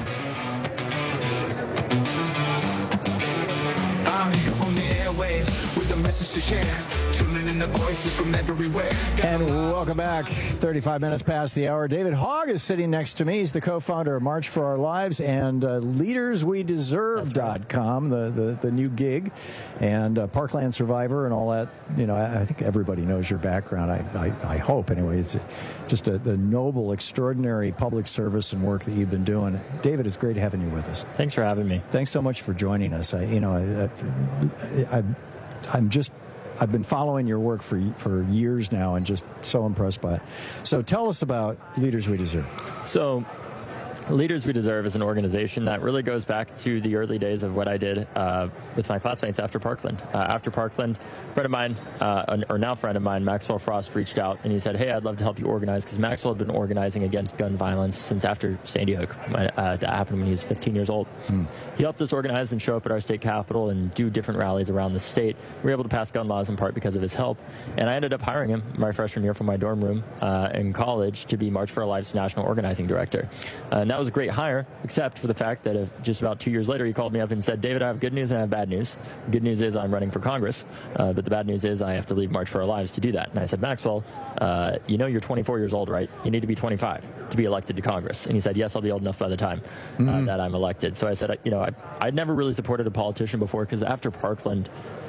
I'm on the airwaves with the message to share. Tuning in the voices from everywhere. And welcome back. thirty-five minutes past the hour. David Hogg is sitting next to me. He's the co-founder of March for Our Lives and uh, leaders we deserve dot com, the, the, the new gig, and uh, Parkland Survivor and all that. You know, I, I think everybody knows your background. I, I, I hope, anyway. It's just a, the noble, extraordinary public service and work that you've been doing. David, it's great having you with us. Thanks for having me. Thanks so much for joining us. I, you know, I, I, I, I'm just... I've been following your work for for years now and just so impressed by it. So tell us about Leaders We Deserve. So Leaders We Deserve is an organization that really goes back to the early days of what I did uh, with my classmates after Parkland. Uh, after Parkland, a friend of mine, uh, or now friend of mine, Maxwell Frost, reached out and he said, hey, I'd love to help you organize, because Maxwell had been organizing against gun violence since after Sandy Hook. Uh, that happened when he was fifteen years old. Hmm. He helped us organize and show up at our state capitol and do different rallies around the state. We were able to pass gun laws in part because of his help. And I ended up hiring him my freshman year from my dorm room uh, in college to be March for Our Lives National Organizing Director. Uh, and that was a great hire, except for the fact that if just about two years later, he called me up and said, David, I have good news and I have bad news. The good news is I'm running for Congress, uh, but the bad news is I have to leave March for Our Lives to do that. And I said, Maxwell, uh, you know you're twenty-four years old, right? You need to be twenty-five to be elected to Congress. And he said, yes, I'll be old enough by the time uh, mm-hmm. that I'm elected. So I said, you know, I, I'd never really supported a politician before, because after Parkland,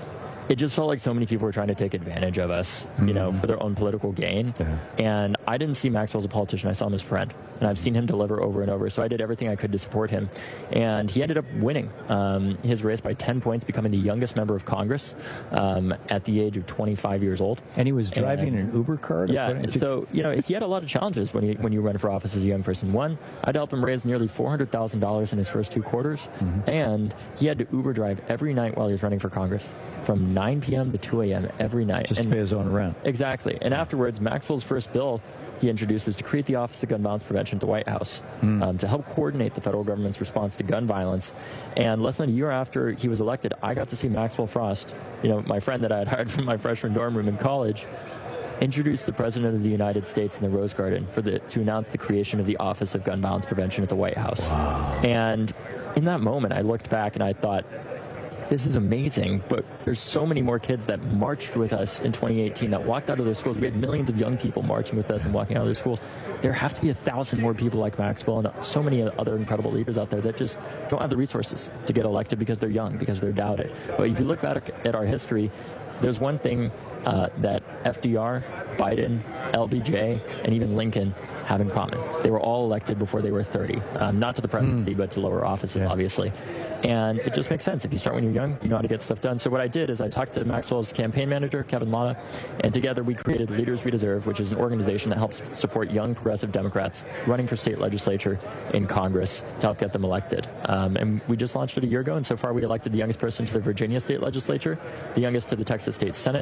it just felt like so many people were trying to take advantage of us, you mm-hmm. know, for their own political gain. Yeah. And I didn't see Maxwell as a politician. I saw him as a friend. And I've seen him deliver over and over. So I did everything I could to support him. And he ended up winning um, his race by ten points, becoming the youngest member of Congress um, at the age of twenty-five years old. And he was driving and, an Uber car? To yeah. So, you know, he had a lot of challenges when, he, when you run for office as a young person. One, I'd help him raise nearly four hundred thousand dollars in his first two quarters. Mm-hmm. And he had to Uber drive every night while he was running for Congress from nine p.m. to two a.m. every night. Just and, to pay his own rent. Exactly. And afterwards, Maxwell's first bill he introduced was to create the Office of Gun Violence Prevention at the White House mm. um, to help coordinate the federal government's response to gun violence. And less than a year after he was elected, I got to see Maxwell Frost, you know, my friend that I had hired from my freshman dorm room in college, introduced the President of the United States in the Rose Garden for the to announce the creation of the Office of Gun Violence Prevention at the White House. Wow. And in that moment, I looked back and I thought, this is amazing, but there's so many more kids that marched with us in twenty eighteen that walked out of their schools. We had millions of young people marching with us and walking out of their schools. There have to be a thousand more people like Maxwell and so many other incredible leaders out there that just don't have the resources to get elected because they're young, because they're doubted. But if you look back at our history, there's one thing uh, that F D R, Biden, L B J, and even Lincoln have in common. They were all elected before they were thirty, um, not to the presidency, mm. but to lower offices, yeah. obviously. And it just makes sense. If you start when you're young, you know how to get stuff done. So what I did is I talked to Maxwell's campaign manager, Kevin Lana, and together we created Leaders We Deserve, which is an organization that helps support young progressive Democrats running for state legislature in Congress to help get them elected. Um, and we just launched it a year ago, and so far we elected the youngest person to the Virginia state legislature, the youngest to the Texas state Senate,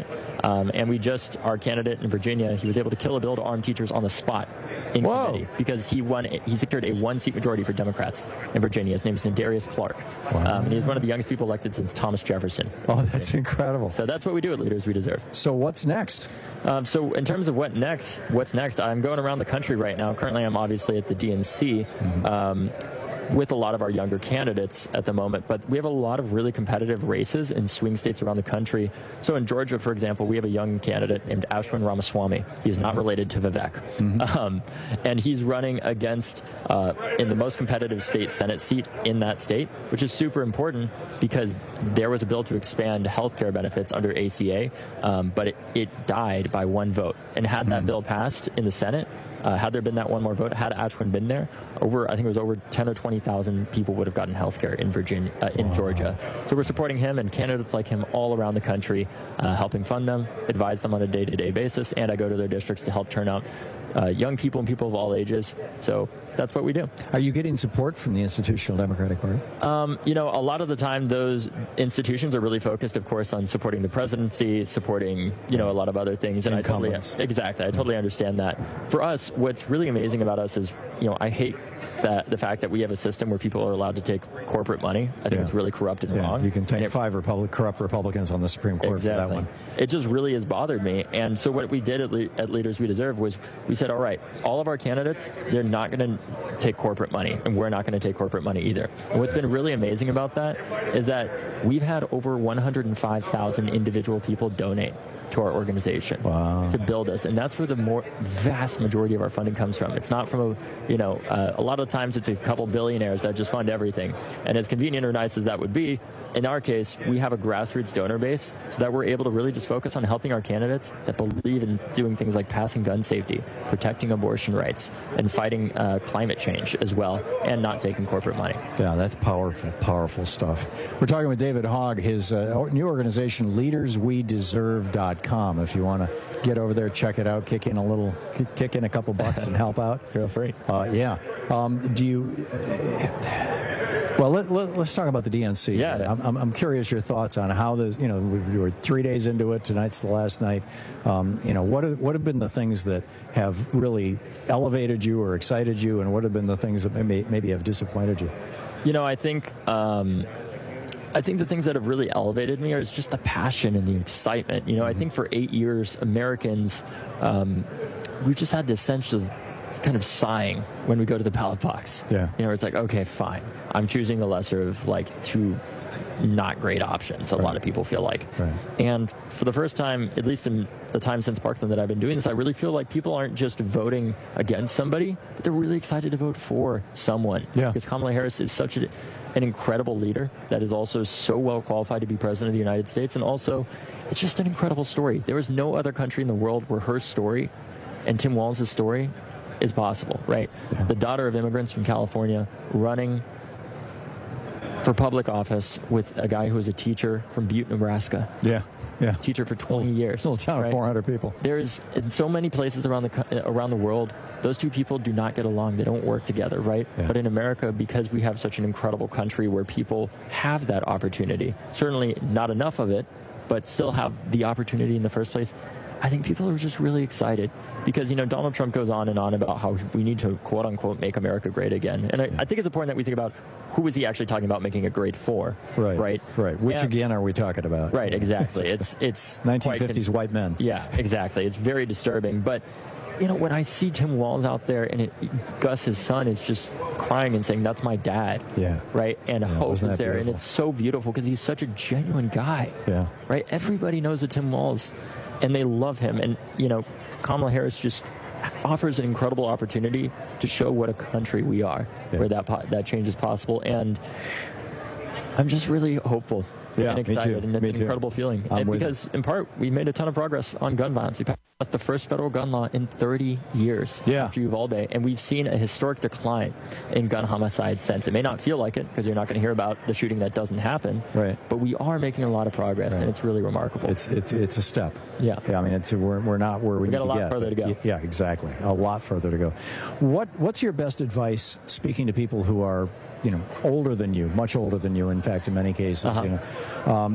Um, and we just, our candidate in Virginia, he was able to kill a bill to arm teachers on the spot in Whoa. committee because he won, he secured a one-seat majority for Democrats in Virginia. His name is Nadarius Clark. Wow. Um, and he's one of the youngest people elected since Thomas Jefferson. Oh, that's incredible. So that's what we do at Leaders We Deserve. So what's next? Um, so in terms of what next, what's next, I'm going around the country right now. Currently, I'm obviously at the D N C. Mm-hmm. Um, with a lot of our younger candidates at the moment, but we have a lot of really competitive races in swing states around the country. So in Georgia, for example, we have a young candidate named Ashwin Ramaswamy. He's not related to Vivek. Mm-hmm. Um, and he's running against, uh, in the most competitive state Senate seat in that state, which is super important because there was a bill to expand health care benefits under A C A, um, but it, it died by one vote. And had mm-hmm. that bill passed in the Senate, Uh, had there been that one more vote, had Ashwin been there, over I think it was over ten or twenty thousand people would have gotten health care in Virginia, uh, in wow. Georgia. So we're supporting him and candidates like him all around the country, uh, helping fund them, advise them on a day-to-day basis, and I go to their districts to help turn out uh, young people and people of all ages. So that's what we do. Are you getting support from the Institutional Democratic Party? Um, you know, a lot of the time those institutions are really focused, of course, on supporting the presidency, supporting, you know, a lot of other things. And I totally, exactly, I totally understand that. For us, what's really amazing about us is, you know, I hate that the fact that we have a system where people are allowed to take corporate money. I think yeah. it's really corrupt and yeah. wrong. You can thank it, five Republic, corrupt Republicans on the Supreme Court exactly. for that one. It just really has bothered me. And so what we did at, Le- at Leaders We Deserve was we said, all right, all of our candidates, they're not going to take corporate money, and we're not going to take corporate money either. And what's been really amazing about that is that we've had over one hundred five thousand individual people donate to our organization wow. to build us, and that's where the more vast majority of our funding comes from. It's not from a, you know, uh, a lot of times it's a couple billionaires that just fund everything. And as convenient or nice as that would be, in our case, we have a grassroots donor base so that we're able to really just focus on helping our candidates that believe in doing things like passing gun safety, protecting abortion rights, and fighting uh, climate change as well, and not taking corporate money. Yeah, that's powerful, powerful stuff. We're talking with David Hogg, his uh, new organization, leaders we deserve dot com. If you want to get over there, check it out, kick in a little, kick in a couple bucks and help out. Feel free. Uh, yeah. Um, do you... Uh, well, let, let, let's talk about the D N C. Yeah. I'm, I'm curious your thoughts on how this, you know, we were three days into it. Tonight's the last night. Um, you know, what have, what have been the things that have really elevated you or excited you, and what have been the things that maybe, maybe have disappointed you? You know, I think... Um, I think the things that have really elevated me are just the passion and the excitement. You know, I think for eight years, Americans, um, we've just had this sense of kind of sighing when we go to the ballot box. Yeah. You know, it's like, okay, fine. I'm choosing the lesser of like two not great options, a right. lot of people feel like. Right. And for the first time, at least in the time since Parkland that I've been doing this, I really feel like people aren't just voting against somebody, but they're really excited to vote for someone. Yeah. Because Kamala Harris is such a... an incredible leader that is also so well qualified to be president of the United States. And also, it's just an incredible story. There is no other country in the world where her story and Tim Walz' story is possible, right? Yeah. The daughter of immigrants from California running for public office with a guy who was a teacher from Butte, Nebraska. Yeah. Yeah. Teacher for twenty years. Little town right? of four hundred people. There's in so many places around the around the world, those two people do not get along. They don't work together, right? Yeah. But in America, because we have such an incredible country where people have that opportunity, certainly not enough of it, but still have the opportunity in the first place, I think people are just really excited because, you know, Donald Trump goes on and on about how we need to, quote unquote, make America great again. And I, I think it's important that we think about who is he actually talking about making it great for, right? Right. Right. Which, and, again, are we talking about? Right, exactly. it's it's nineteen fifties quite, white men. Yeah, exactly. It's very disturbing. But, you know, when I see Tim Walz out there and it, Gus, his son, is just crying and saying, that's my dad. Yeah. Right? And yeah, hope is there. Beautiful? And it's so beautiful because he's such a genuine guy. Yeah. Right? Everybody knows a Tim Walz and they love him. And, you know, Kamala Harris just offers an incredible opportunity to show what a country we are, yeah. where that po- that change is possible. And I'm just really hopeful yeah, and excited, me too. and it's me an too. incredible feeling. And because, in part, we made a ton of progress on gun violence. We passed the first federal gun law in thirty years yeah. after Uvalde, and we've seen a historic decline in gun homicides since. It may not feel like it, because you're not going to hear about the shooting that doesn't happen, right? But we are making a lot of progress, right. and it's really remarkable. It's it's it's a step. Yeah. Yeah, I mean, it's we're, we're not where we, we got need a lot to get, further to go. Yeah, exactly. A lot further to go. What What's your best advice speaking to people who are, you know, older than you, much older than you, in fact, in many cases, uh-huh. you know, um,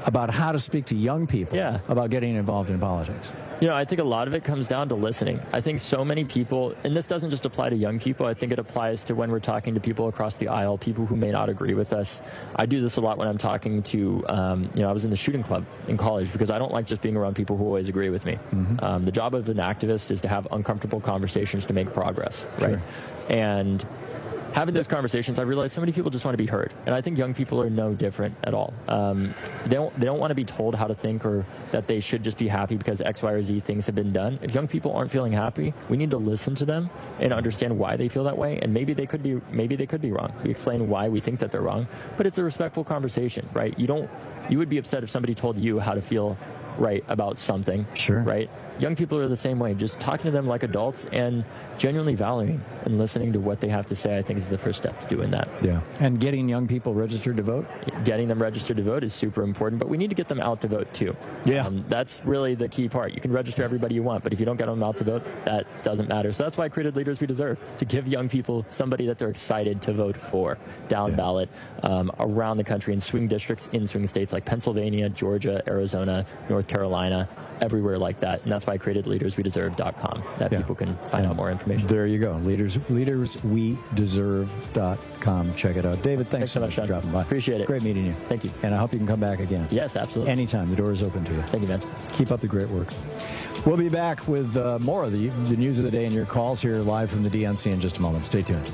about how to speak to young people yeah. about getting involved in politics? You know, I think a lot of it comes down to listening. I think so many people, and this doesn't just apply to young people, I think it applies to when we're talking to people across the aisle, people who may not agree with us. I do this a lot when I'm talking to, um, you know, I was in the shooting club in college because I don't like just being around people who always agree with me. Mm-hmm. Um, the job of an activist is to have uncomfortable conversations to make progress, right? Sure. And having those conversations, I realize so many people just want to be heard, and I think young people are no different at all. Um, they don't they don't want to be told how to think or that they should just be happy because X, Y, or Z things have been done. If young people aren't feeling happy, we need to listen to them and understand why they feel that way. And maybe they could be maybe they could be wrong. We explain why we think that they're wrong, but it's a respectful conversation, right? You don't you would be upset if somebody told you how to feel right about something. Sure. Right? Young people are the same way. Just talking to them like adults and genuinely valuing and listening to what they have to say, I think, is the first step to doing that. Yeah. And getting young people registered to vote? Getting them registered to vote is super important, but we need to get them out to vote too. Yeah. Um, that's really the key part. You can register everybody you want, but if you don't get them out to vote, that doesn't matter. So that's why I created Leaders We Deserve, to give young people somebody that they're excited to vote for down yeah. ballot um, around the country in swing districts in swing states like Pennsylvania, Georgia, Arizona, North Carolina, everywhere like that. And that's why I created leaders we deserve dot com, that yeah. people can find yeah. out more information. There you go. Leaders leaders we deserve dot com. Check it out. David, thanks, thanks so much, much for dropping by. Appreciate it. Great meeting you. Thank you. And I hope you can come back again. Yes, absolutely. Anytime. The door is open to you. Thank you, man. Keep up the great work. We'll be back with uh, more of the, the news of the day and your calls here live from the D N C in just a moment. Stay tuned.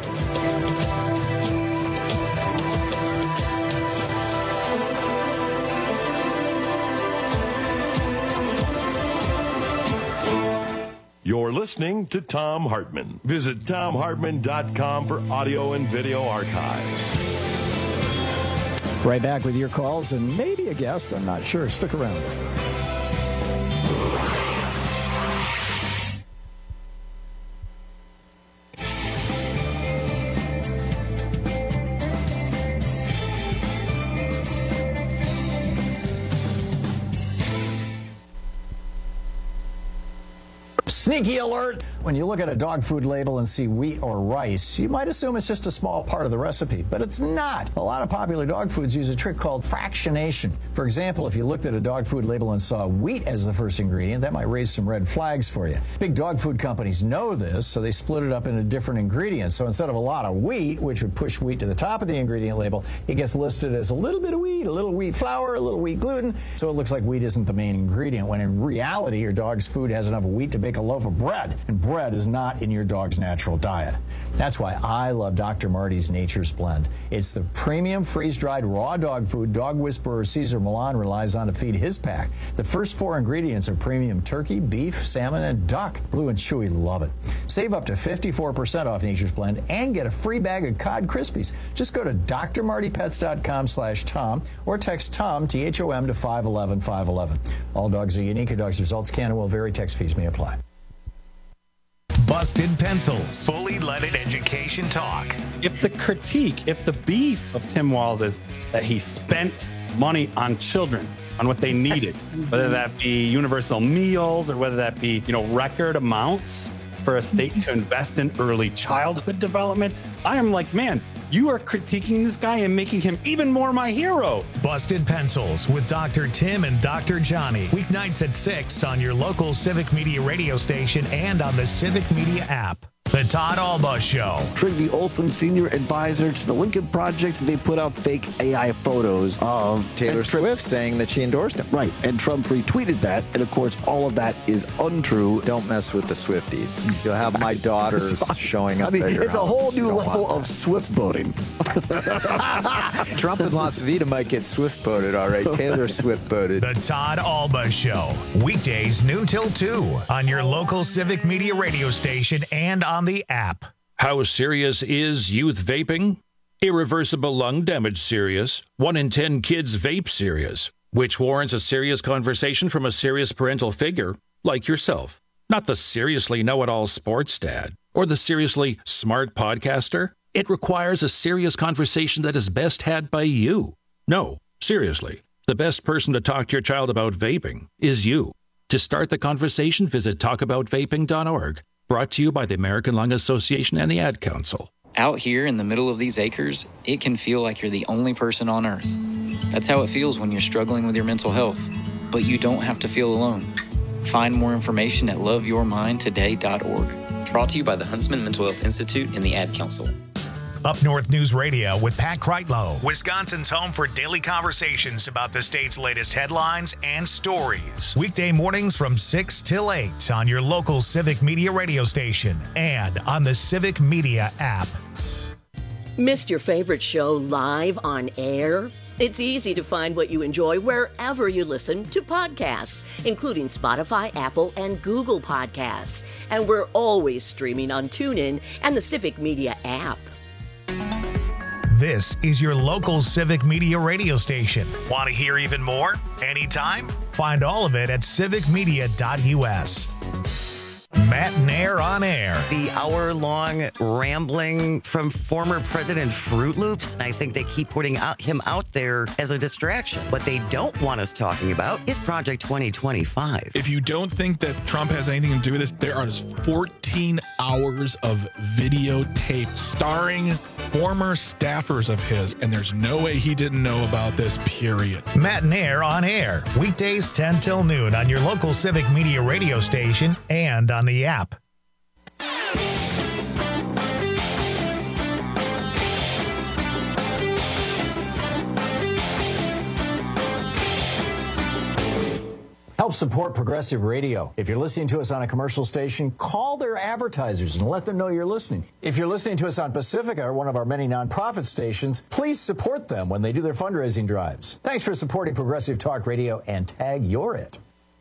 You're listening to Thom Hartmann. Visit Thom Hartmann dot com for audio and video archives. Right back with your calls and maybe a guest. I'm not sure. Stick around. Sneaky alert! When you look at a dog food label and see wheat or rice, you might assume it's just a small part of the recipe, but it's not. A lot of popular dog foods use a trick called fractionation. For example, if you looked at a dog food label and saw wheat as the first ingredient, that might raise some red flags for you. Big dog food companies know this, so they split it up into different ingredients. So instead of a lot of wheat, which would push wheat to the top of the ingredient label, it gets listed as a little bit of wheat, a little wheat flour, a little wheat gluten, so it looks like wheat isn't the main ingredient, when in reality, your dog's food has enough wheat to bake a loaf of bread, and bread is not in your dog's natural diet. That's why I love Doctor Marty's Nature's Blend. It's the premium freeze-dried raw dog food dog whisperer Cesar Millan relies on to feed his pack. The first four ingredients are premium turkey, beef, salmon, and duck. Blue and Chewy love it. Save up to fifty-four percent off Nature's Blend and get a free bag of Cod Krispies. Just go to D R marty pets dot com slash Tom or text Tom, T H O M, to five one one five one one. All dogs are unique. A dog's results can and will vary. Text fees may apply. Busted Pencils, fully leaded education talk. If the critique, if the beef of Tim Walz is that he spent money on children, on what they needed, whether that be universal meals or whether that be, you know, record amounts for a state to invest in early childhood development, I am like, man, you are critiquing this guy and making him even more my hero. Busted Pencils with Doctor Tim and Doctor Johnny. Weeknights at six on your local Civic Media radio station and on the Civic Media app. The Todd Alba Show. Trygve Olsen, senior advisor to the Lincoln Project, they put out fake A I photos of Taylor Swift saying that she endorsed him. Right, and Trump retweeted that, and of course, all of that is untrue. Don't mess with the Swifties. You'll have my daughters showing up. I mean, at your it's house. a whole new level of Swift boating. Trump in Las Vegas might get Swift boated, all right. Taylor Swift boated. The Todd Alba Show. Weekdays noon till two on your local Civic Media radio station and on the app. How serious is youth vaping? Irreversible lung damage serious. One in ten kids vape serious, which warrants a serious conversation from a serious parental figure like yourself. Not the seriously know-it-all sports dad or the seriously smart podcaster. It requires a serious conversation that is best had by you. No, seriously, the best person to talk to your child about vaping is you. To start the conversation, visit talk about vaping dot org. Brought to you by the American Lung Association and the Ad Council. Out here in the middle of these acres, it can feel like you're the only person on Earth. That's how it feels when you're struggling with your mental health. But you don't have to feel alone. Find more information at love your mind today dot org. Brought to you by the Huntsman Mental Health Institute and the Ad Council. Up North News Radio with Pat Kreitlow, Wisconsin's home for daily conversations about the state's latest headlines and stories. Weekday mornings from six till eight on your local Civic Media radio station and on the Civic Media app. Missed your favorite show live on air? It's easy to find what you enjoy wherever you listen to podcasts, including Spotify, Apple, and Google Podcasts. And we're always streaming on TuneIn and the Civic Media app. This is your local Civic Media radio station. Want to hear even more? Anytime? Find all of it at civic media dot u s. Matt Nair on air. The hour-long rambling from former President Fruit Loops. I think they keep putting out, him out there as a distraction. What they don't want us talking about is Project twenty twenty-five. If you don't think that Trump has anything to do with this, there are fourteen hours of videotape starring former staffers of his, and there's no way he didn't know about this, period. Matt Nair on air. Weekdays ten till noon on your local Civic Media radio station and on the app. Help support Progressive Radio. If you're listening to us on a commercial station, call their advertisers and let them know you're listening. If you're listening to us on Pacifica, or one of our many nonprofit stations, please support them when they do their fundraising drives. Thanks for supporting Progressive Talk Radio, and tag you're it.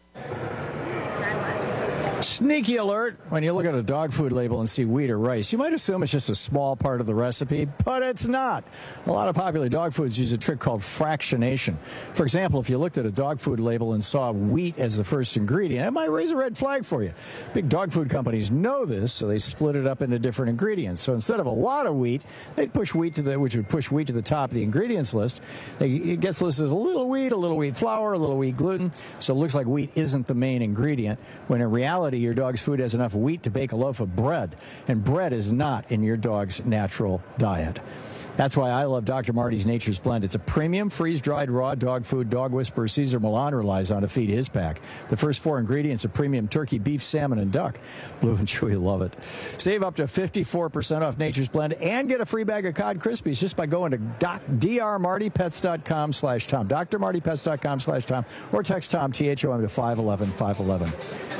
Sneaky alert. When you look at a dog food label and see wheat or rice, you might assume it's just a small part of the recipe, but it's not. A lot of popular dog foods use a trick called fractionation. For example, if you looked at a dog food label and saw wheat as the first ingredient, it might raise a red flag for you. Big dog food companies know this, so they split it up into different ingredients. So instead of a lot of wheat, they'd push wheat to the, which would push wheat to the top of the ingredients list. They, it gets listed as a little wheat, a little wheat flour, a little wheat gluten. So it looks like wheat isn't the main ingredient, when in reality, your dog's food has enough wheat to bake a loaf of bread, and bread is not in your dog's natural diet. That's why I love Doctor Marty's Nature's Blend. It's a premium freeze-dried raw dog food Dog Whisperer Cesar Millan relies on to feed his pack. The first four ingredients are premium turkey, beef, salmon, and duck. Blue and Chewy love it. Save up to fifty-four percent off Nature's Blend and get a free bag of Cod Krispies just by going to d r marty pets dot com slash Tom, d r marty pets dot com slash Tom, or text Tom, T H O M, to five one one five one one.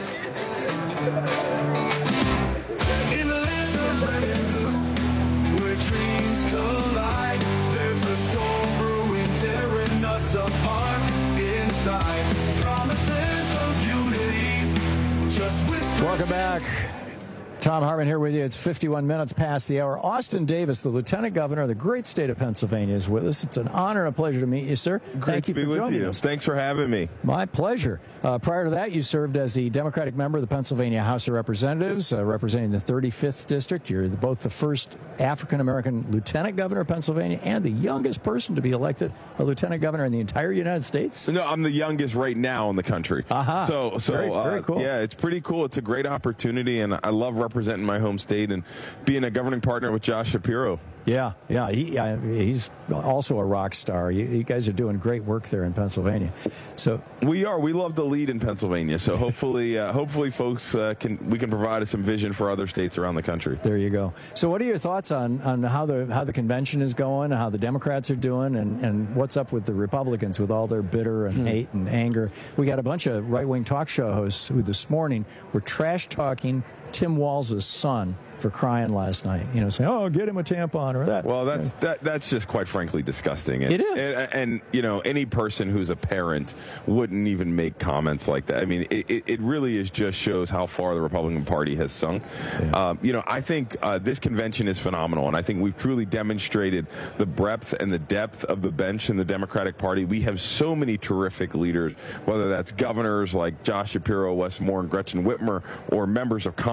In the land of red and blue, where dreams collide, there's a storm brewing, tearing us apart inside. Promises of unity, just whispers. Welcome back. Tom Hartman here with you. It's fifty-one minutes past the hour. Austin Davis, the Lieutenant Governor of the great state of Pennsylvania, is with us. It's an honor and a pleasure to meet you, sir. Great Thank to you be for with joining you. us. Thanks for having me. My pleasure. Uh, prior to that, you served as the Democratic member of the Pennsylvania House of Representatives, uh, representing the thirty-fifth District. You're both the first African-American Lieutenant Governor of Pennsylvania and the youngest person to be elected a Lieutenant Governor in the entire United States. No, I'm the youngest right now in the country. Aha. So, so very, uh, very cool. Yeah, it's pretty cool. It's a great opportunity, and I love representing my home state and being a governing partner with Josh Shapiro. Yeah, yeah, he, uh, he's also a rock star. You, you guys are doing great work there in Pennsylvania. So we are. We love to lead in Pennsylvania. So hopefully, uh, hopefully, folks uh, can we can provide some vision for other states around the country. There you go. So, what are your thoughts on, on how the how the convention is going, how the Democrats are doing, and, and what's up with the Republicans with all their bitter and hmm. hate and anger? We got a bunch of right wing talk show hosts who this morning were trash talking Tim Walz's son for crying last night, you know, saying, "Oh, get him a tampon," or that. Well, that's that. That's just quite frankly disgusting. And, it is, and, and you know, any person who's a parent wouldn't even make comments like that. I mean, it, it, it really is just shows how far the Republican Party has sunk. Yeah. Um, you know, I think uh, this convention is phenomenal, and I think we've truly demonstrated the breadth and the depth of the bench in the Democratic Party. We have so many terrific leaders, whether that's governors like Josh Shapiro, Wes Moore, and Gretchen Whitmer, or members of Congress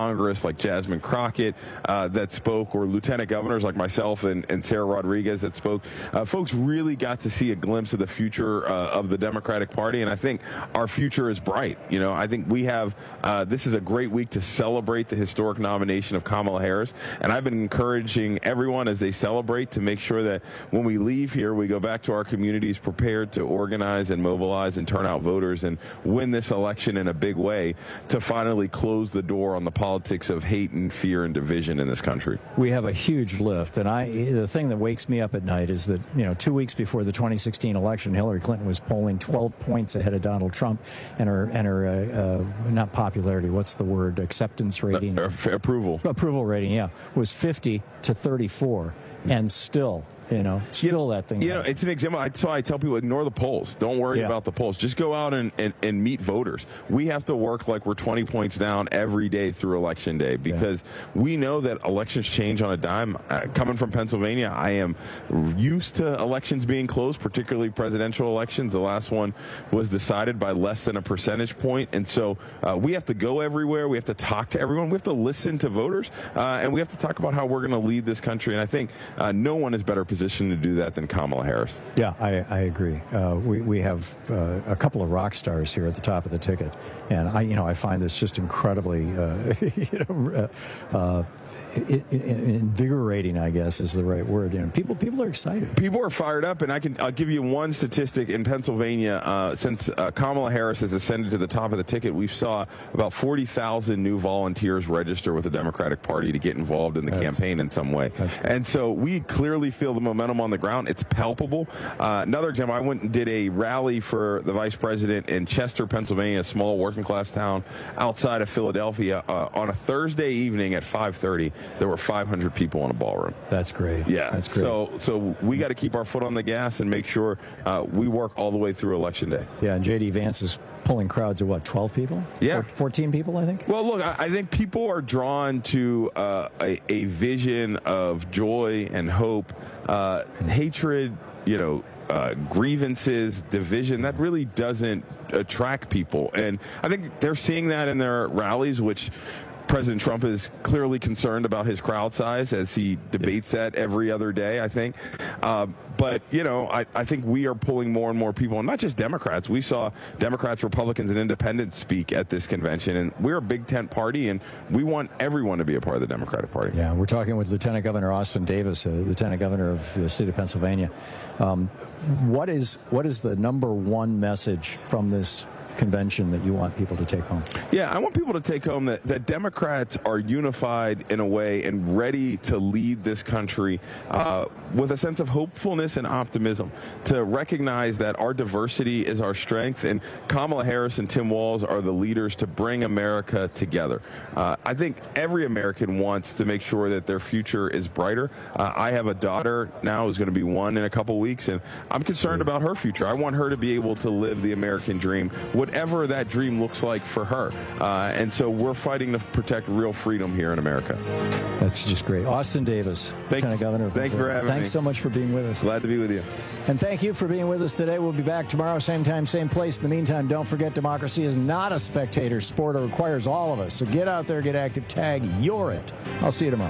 Congress like Jasmine Crockett uh, that spoke, or lieutenant governors like myself and, and Sarah Rodriguez that spoke. Uh, folks really got to see a glimpse of the future uh, of the Democratic Party, and I think our future is bright. You know, I think we have, uh, this is a great week to celebrate the historic nomination of Kamala Harris, and I've been encouraging everyone as they celebrate to make sure that when we leave here, we go back to our communities prepared to organize and mobilize and turn out voters and win this election in a big way to finally close the door on the politics of hate and fear and division in this country. We have a huge lift, and I the thing that wakes me up at night is that, you know, two weeks before the twenty sixteen election, Hillary Clinton was polling twelve points ahead of Donald Trump, and her and her uh, uh, not popularity, what's the word, acceptance rating, uh, approval approval rating, yeah, was fifty to thirty-four, and still. You know, still that thing. You know, it's an example. That's why I tell people, ignore the polls. Don't worry Yeah. about the polls. Just go out and, and, and meet voters. We have to work like we're twenty points down every day through Election Day, because yeah. we know that elections change on a dime. Uh, coming from Pennsylvania, I am used to elections being close, particularly presidential elections. The last one was decided by less than a percentage point. And so uh, we have to go everywhere. We have to talk to everyone. We have to listen to voters. Uh, and we have to talk about how we're going to lead this country. And I think uh, no one is better positioned to do that than Kamala Harris. Yeah, I, I agree. Uh, we we have uh, a couple of rock stars here at the top of the ticket, and I you know I find this just incredibly uh, you know uh, uh, it, it, invigorating, I guess is the right word. You know, people people are excited. People are fired up, and I can I'll give you one statistic in Pennsylvania. Uh, since uh, Kamala Harris has ascended to the top of the ticket, we saw about forty thousand new volunteers register with the Democratic Party to get involved in the that's, campaign in some way. And so we clearly feel the momentum on the ground. It's palpable. Uh, another example, I went and did a rally for the vice president in Chester, Pennsylvania, a small working class town outside of Philadelphia, uh, on a Thursday evening at five thirty. There were five hundred people in a ballroom. That's great. Yeah. That's great. So, so we got to keep our foot on the gas and make sure uh, we work all the way through Election Day. Yeah, and J D Vance is pulling crowds of what, twelve people? Yeah. fourteen people, I think? Well, look, I, I think people are drawn to uh, a, a vision of joy and hope, uh, hatred, you know, Uh, grievances, division, that really doesn't attract people. And I think they're seeing that in their rallies, which President Trump is clearly concerned about his crowd size as he debates that every other day, I think. Uh, but, you know, I, I think we are pulling more and more people, and not just Democrats. We saw Democrats, Republicans, and Independents speak at this convention, and we're a big tent party, and we want everyone to be a part of the Democratic Party. Yeah, we're talking with Lieutenant Governor Austin Davis, uh, Lieutenant Governor of the state of Pennsylvania. Um, what is what is the number one message from this convention that you want people to take home? Yeah, I want people to take home that, that Democrats are unified in a way and ready to lead this country uh, with a sense of hopefulness and optimism, to recognize that our diversity is our strength, and Kamala Harris and Tim Walz are the leaders to bring America together. Uh, I think every American wants to make sure that their future is brighter. Uh, I have a daughter now who's going to be one in a couple weeks, and I'm concerned about her future. I want her to be able to live the American dream, whatever that dream looks like for her. Uh, and so we're fighting to protect real freedom here in America. That's just great. Austin Davis, Thank, Lieutenant Governor. Thanks for having Thanks me. so much for being with us. Glad to be with you. And thank you for being with us today. We'll be back tomorrow, same time, same place. In the meantime, don't forget, democracy is not a spectator sport. It requires all of us. So get out there, get active, tag, you're it. I'll see you tomorrow.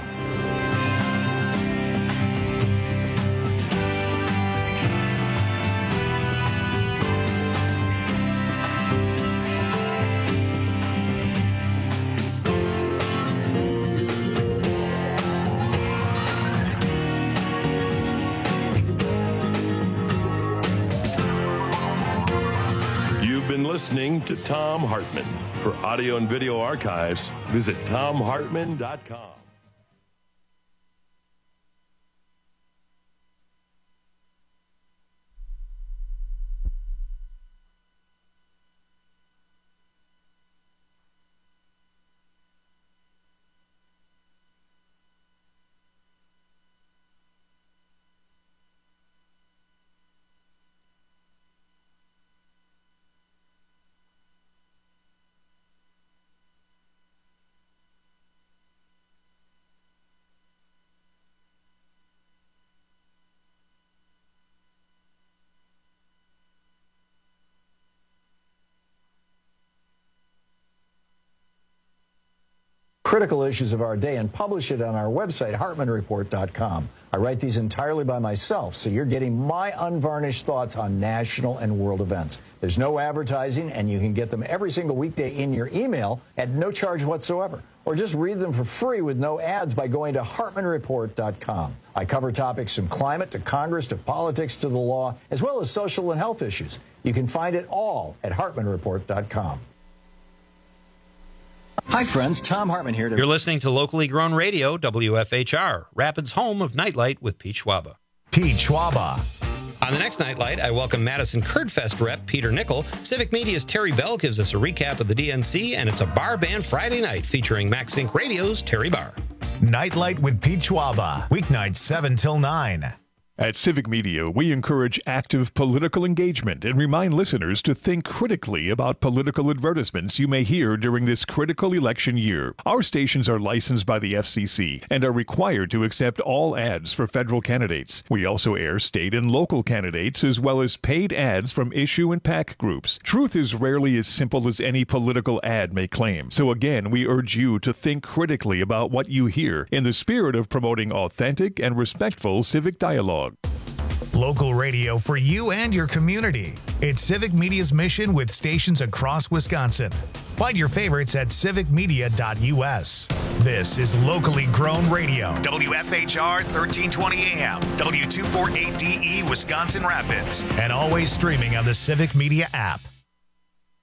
Listening to Thom Hartmann. For audio and video archives, visit Thom Hartmann dot com. critical issues of our day and publish it on our website, hartman report dot com. I write these entirely by myself, so you're getting my unvarnished thoughts on national and world events. There's no advertising, and you can get them every single weekday in your email at no charge whatsoever. Or just read them for free with no ads by going to hartman report dot com. I cover topics from climate to Congress to politics to the law, as well as social and health issues. You can find it all at hartman report dot com. Hi, friends. Tom Hartman here. To- You're listening to locally grown radio, W F H R, Rapids' home of Nightlight with Pete Schwaba. Pete Schwaba. On the next Nightlight, I welcome Madison Kurdfest rep Peter Nickel. Civic Media's Terry Bell gives us a recap of the D N C, and it's a bar band Friday night featuring MaxSync Radio's Terry Barr. Nightlight with Pete Schwaba, weeknights seven till nine. At Civic Media, we encourage active political engagement and remind listeners to think critically about political advertisements you may hear during this critical election year. Our stations are licensed by the F C C and are required to accept all ads for federal candidates. We also air state and local candidates as well as paid ads from issue and PAC groups. Truth is rarely as simple as any political ad may claim. So again, we urge you to think critically about what you hear in the spirit of promoting authentic and respectful civic dialogue. Local radio for you and your community. It's Civic Media's mission with stations across Wisconsin. Find your favorites at civic media dot U S. This is locally grown radio. W F H R thirteen twenty A M, W two forty-eight D E Wisconsin Rapids, and always streaming on the Civic Media app.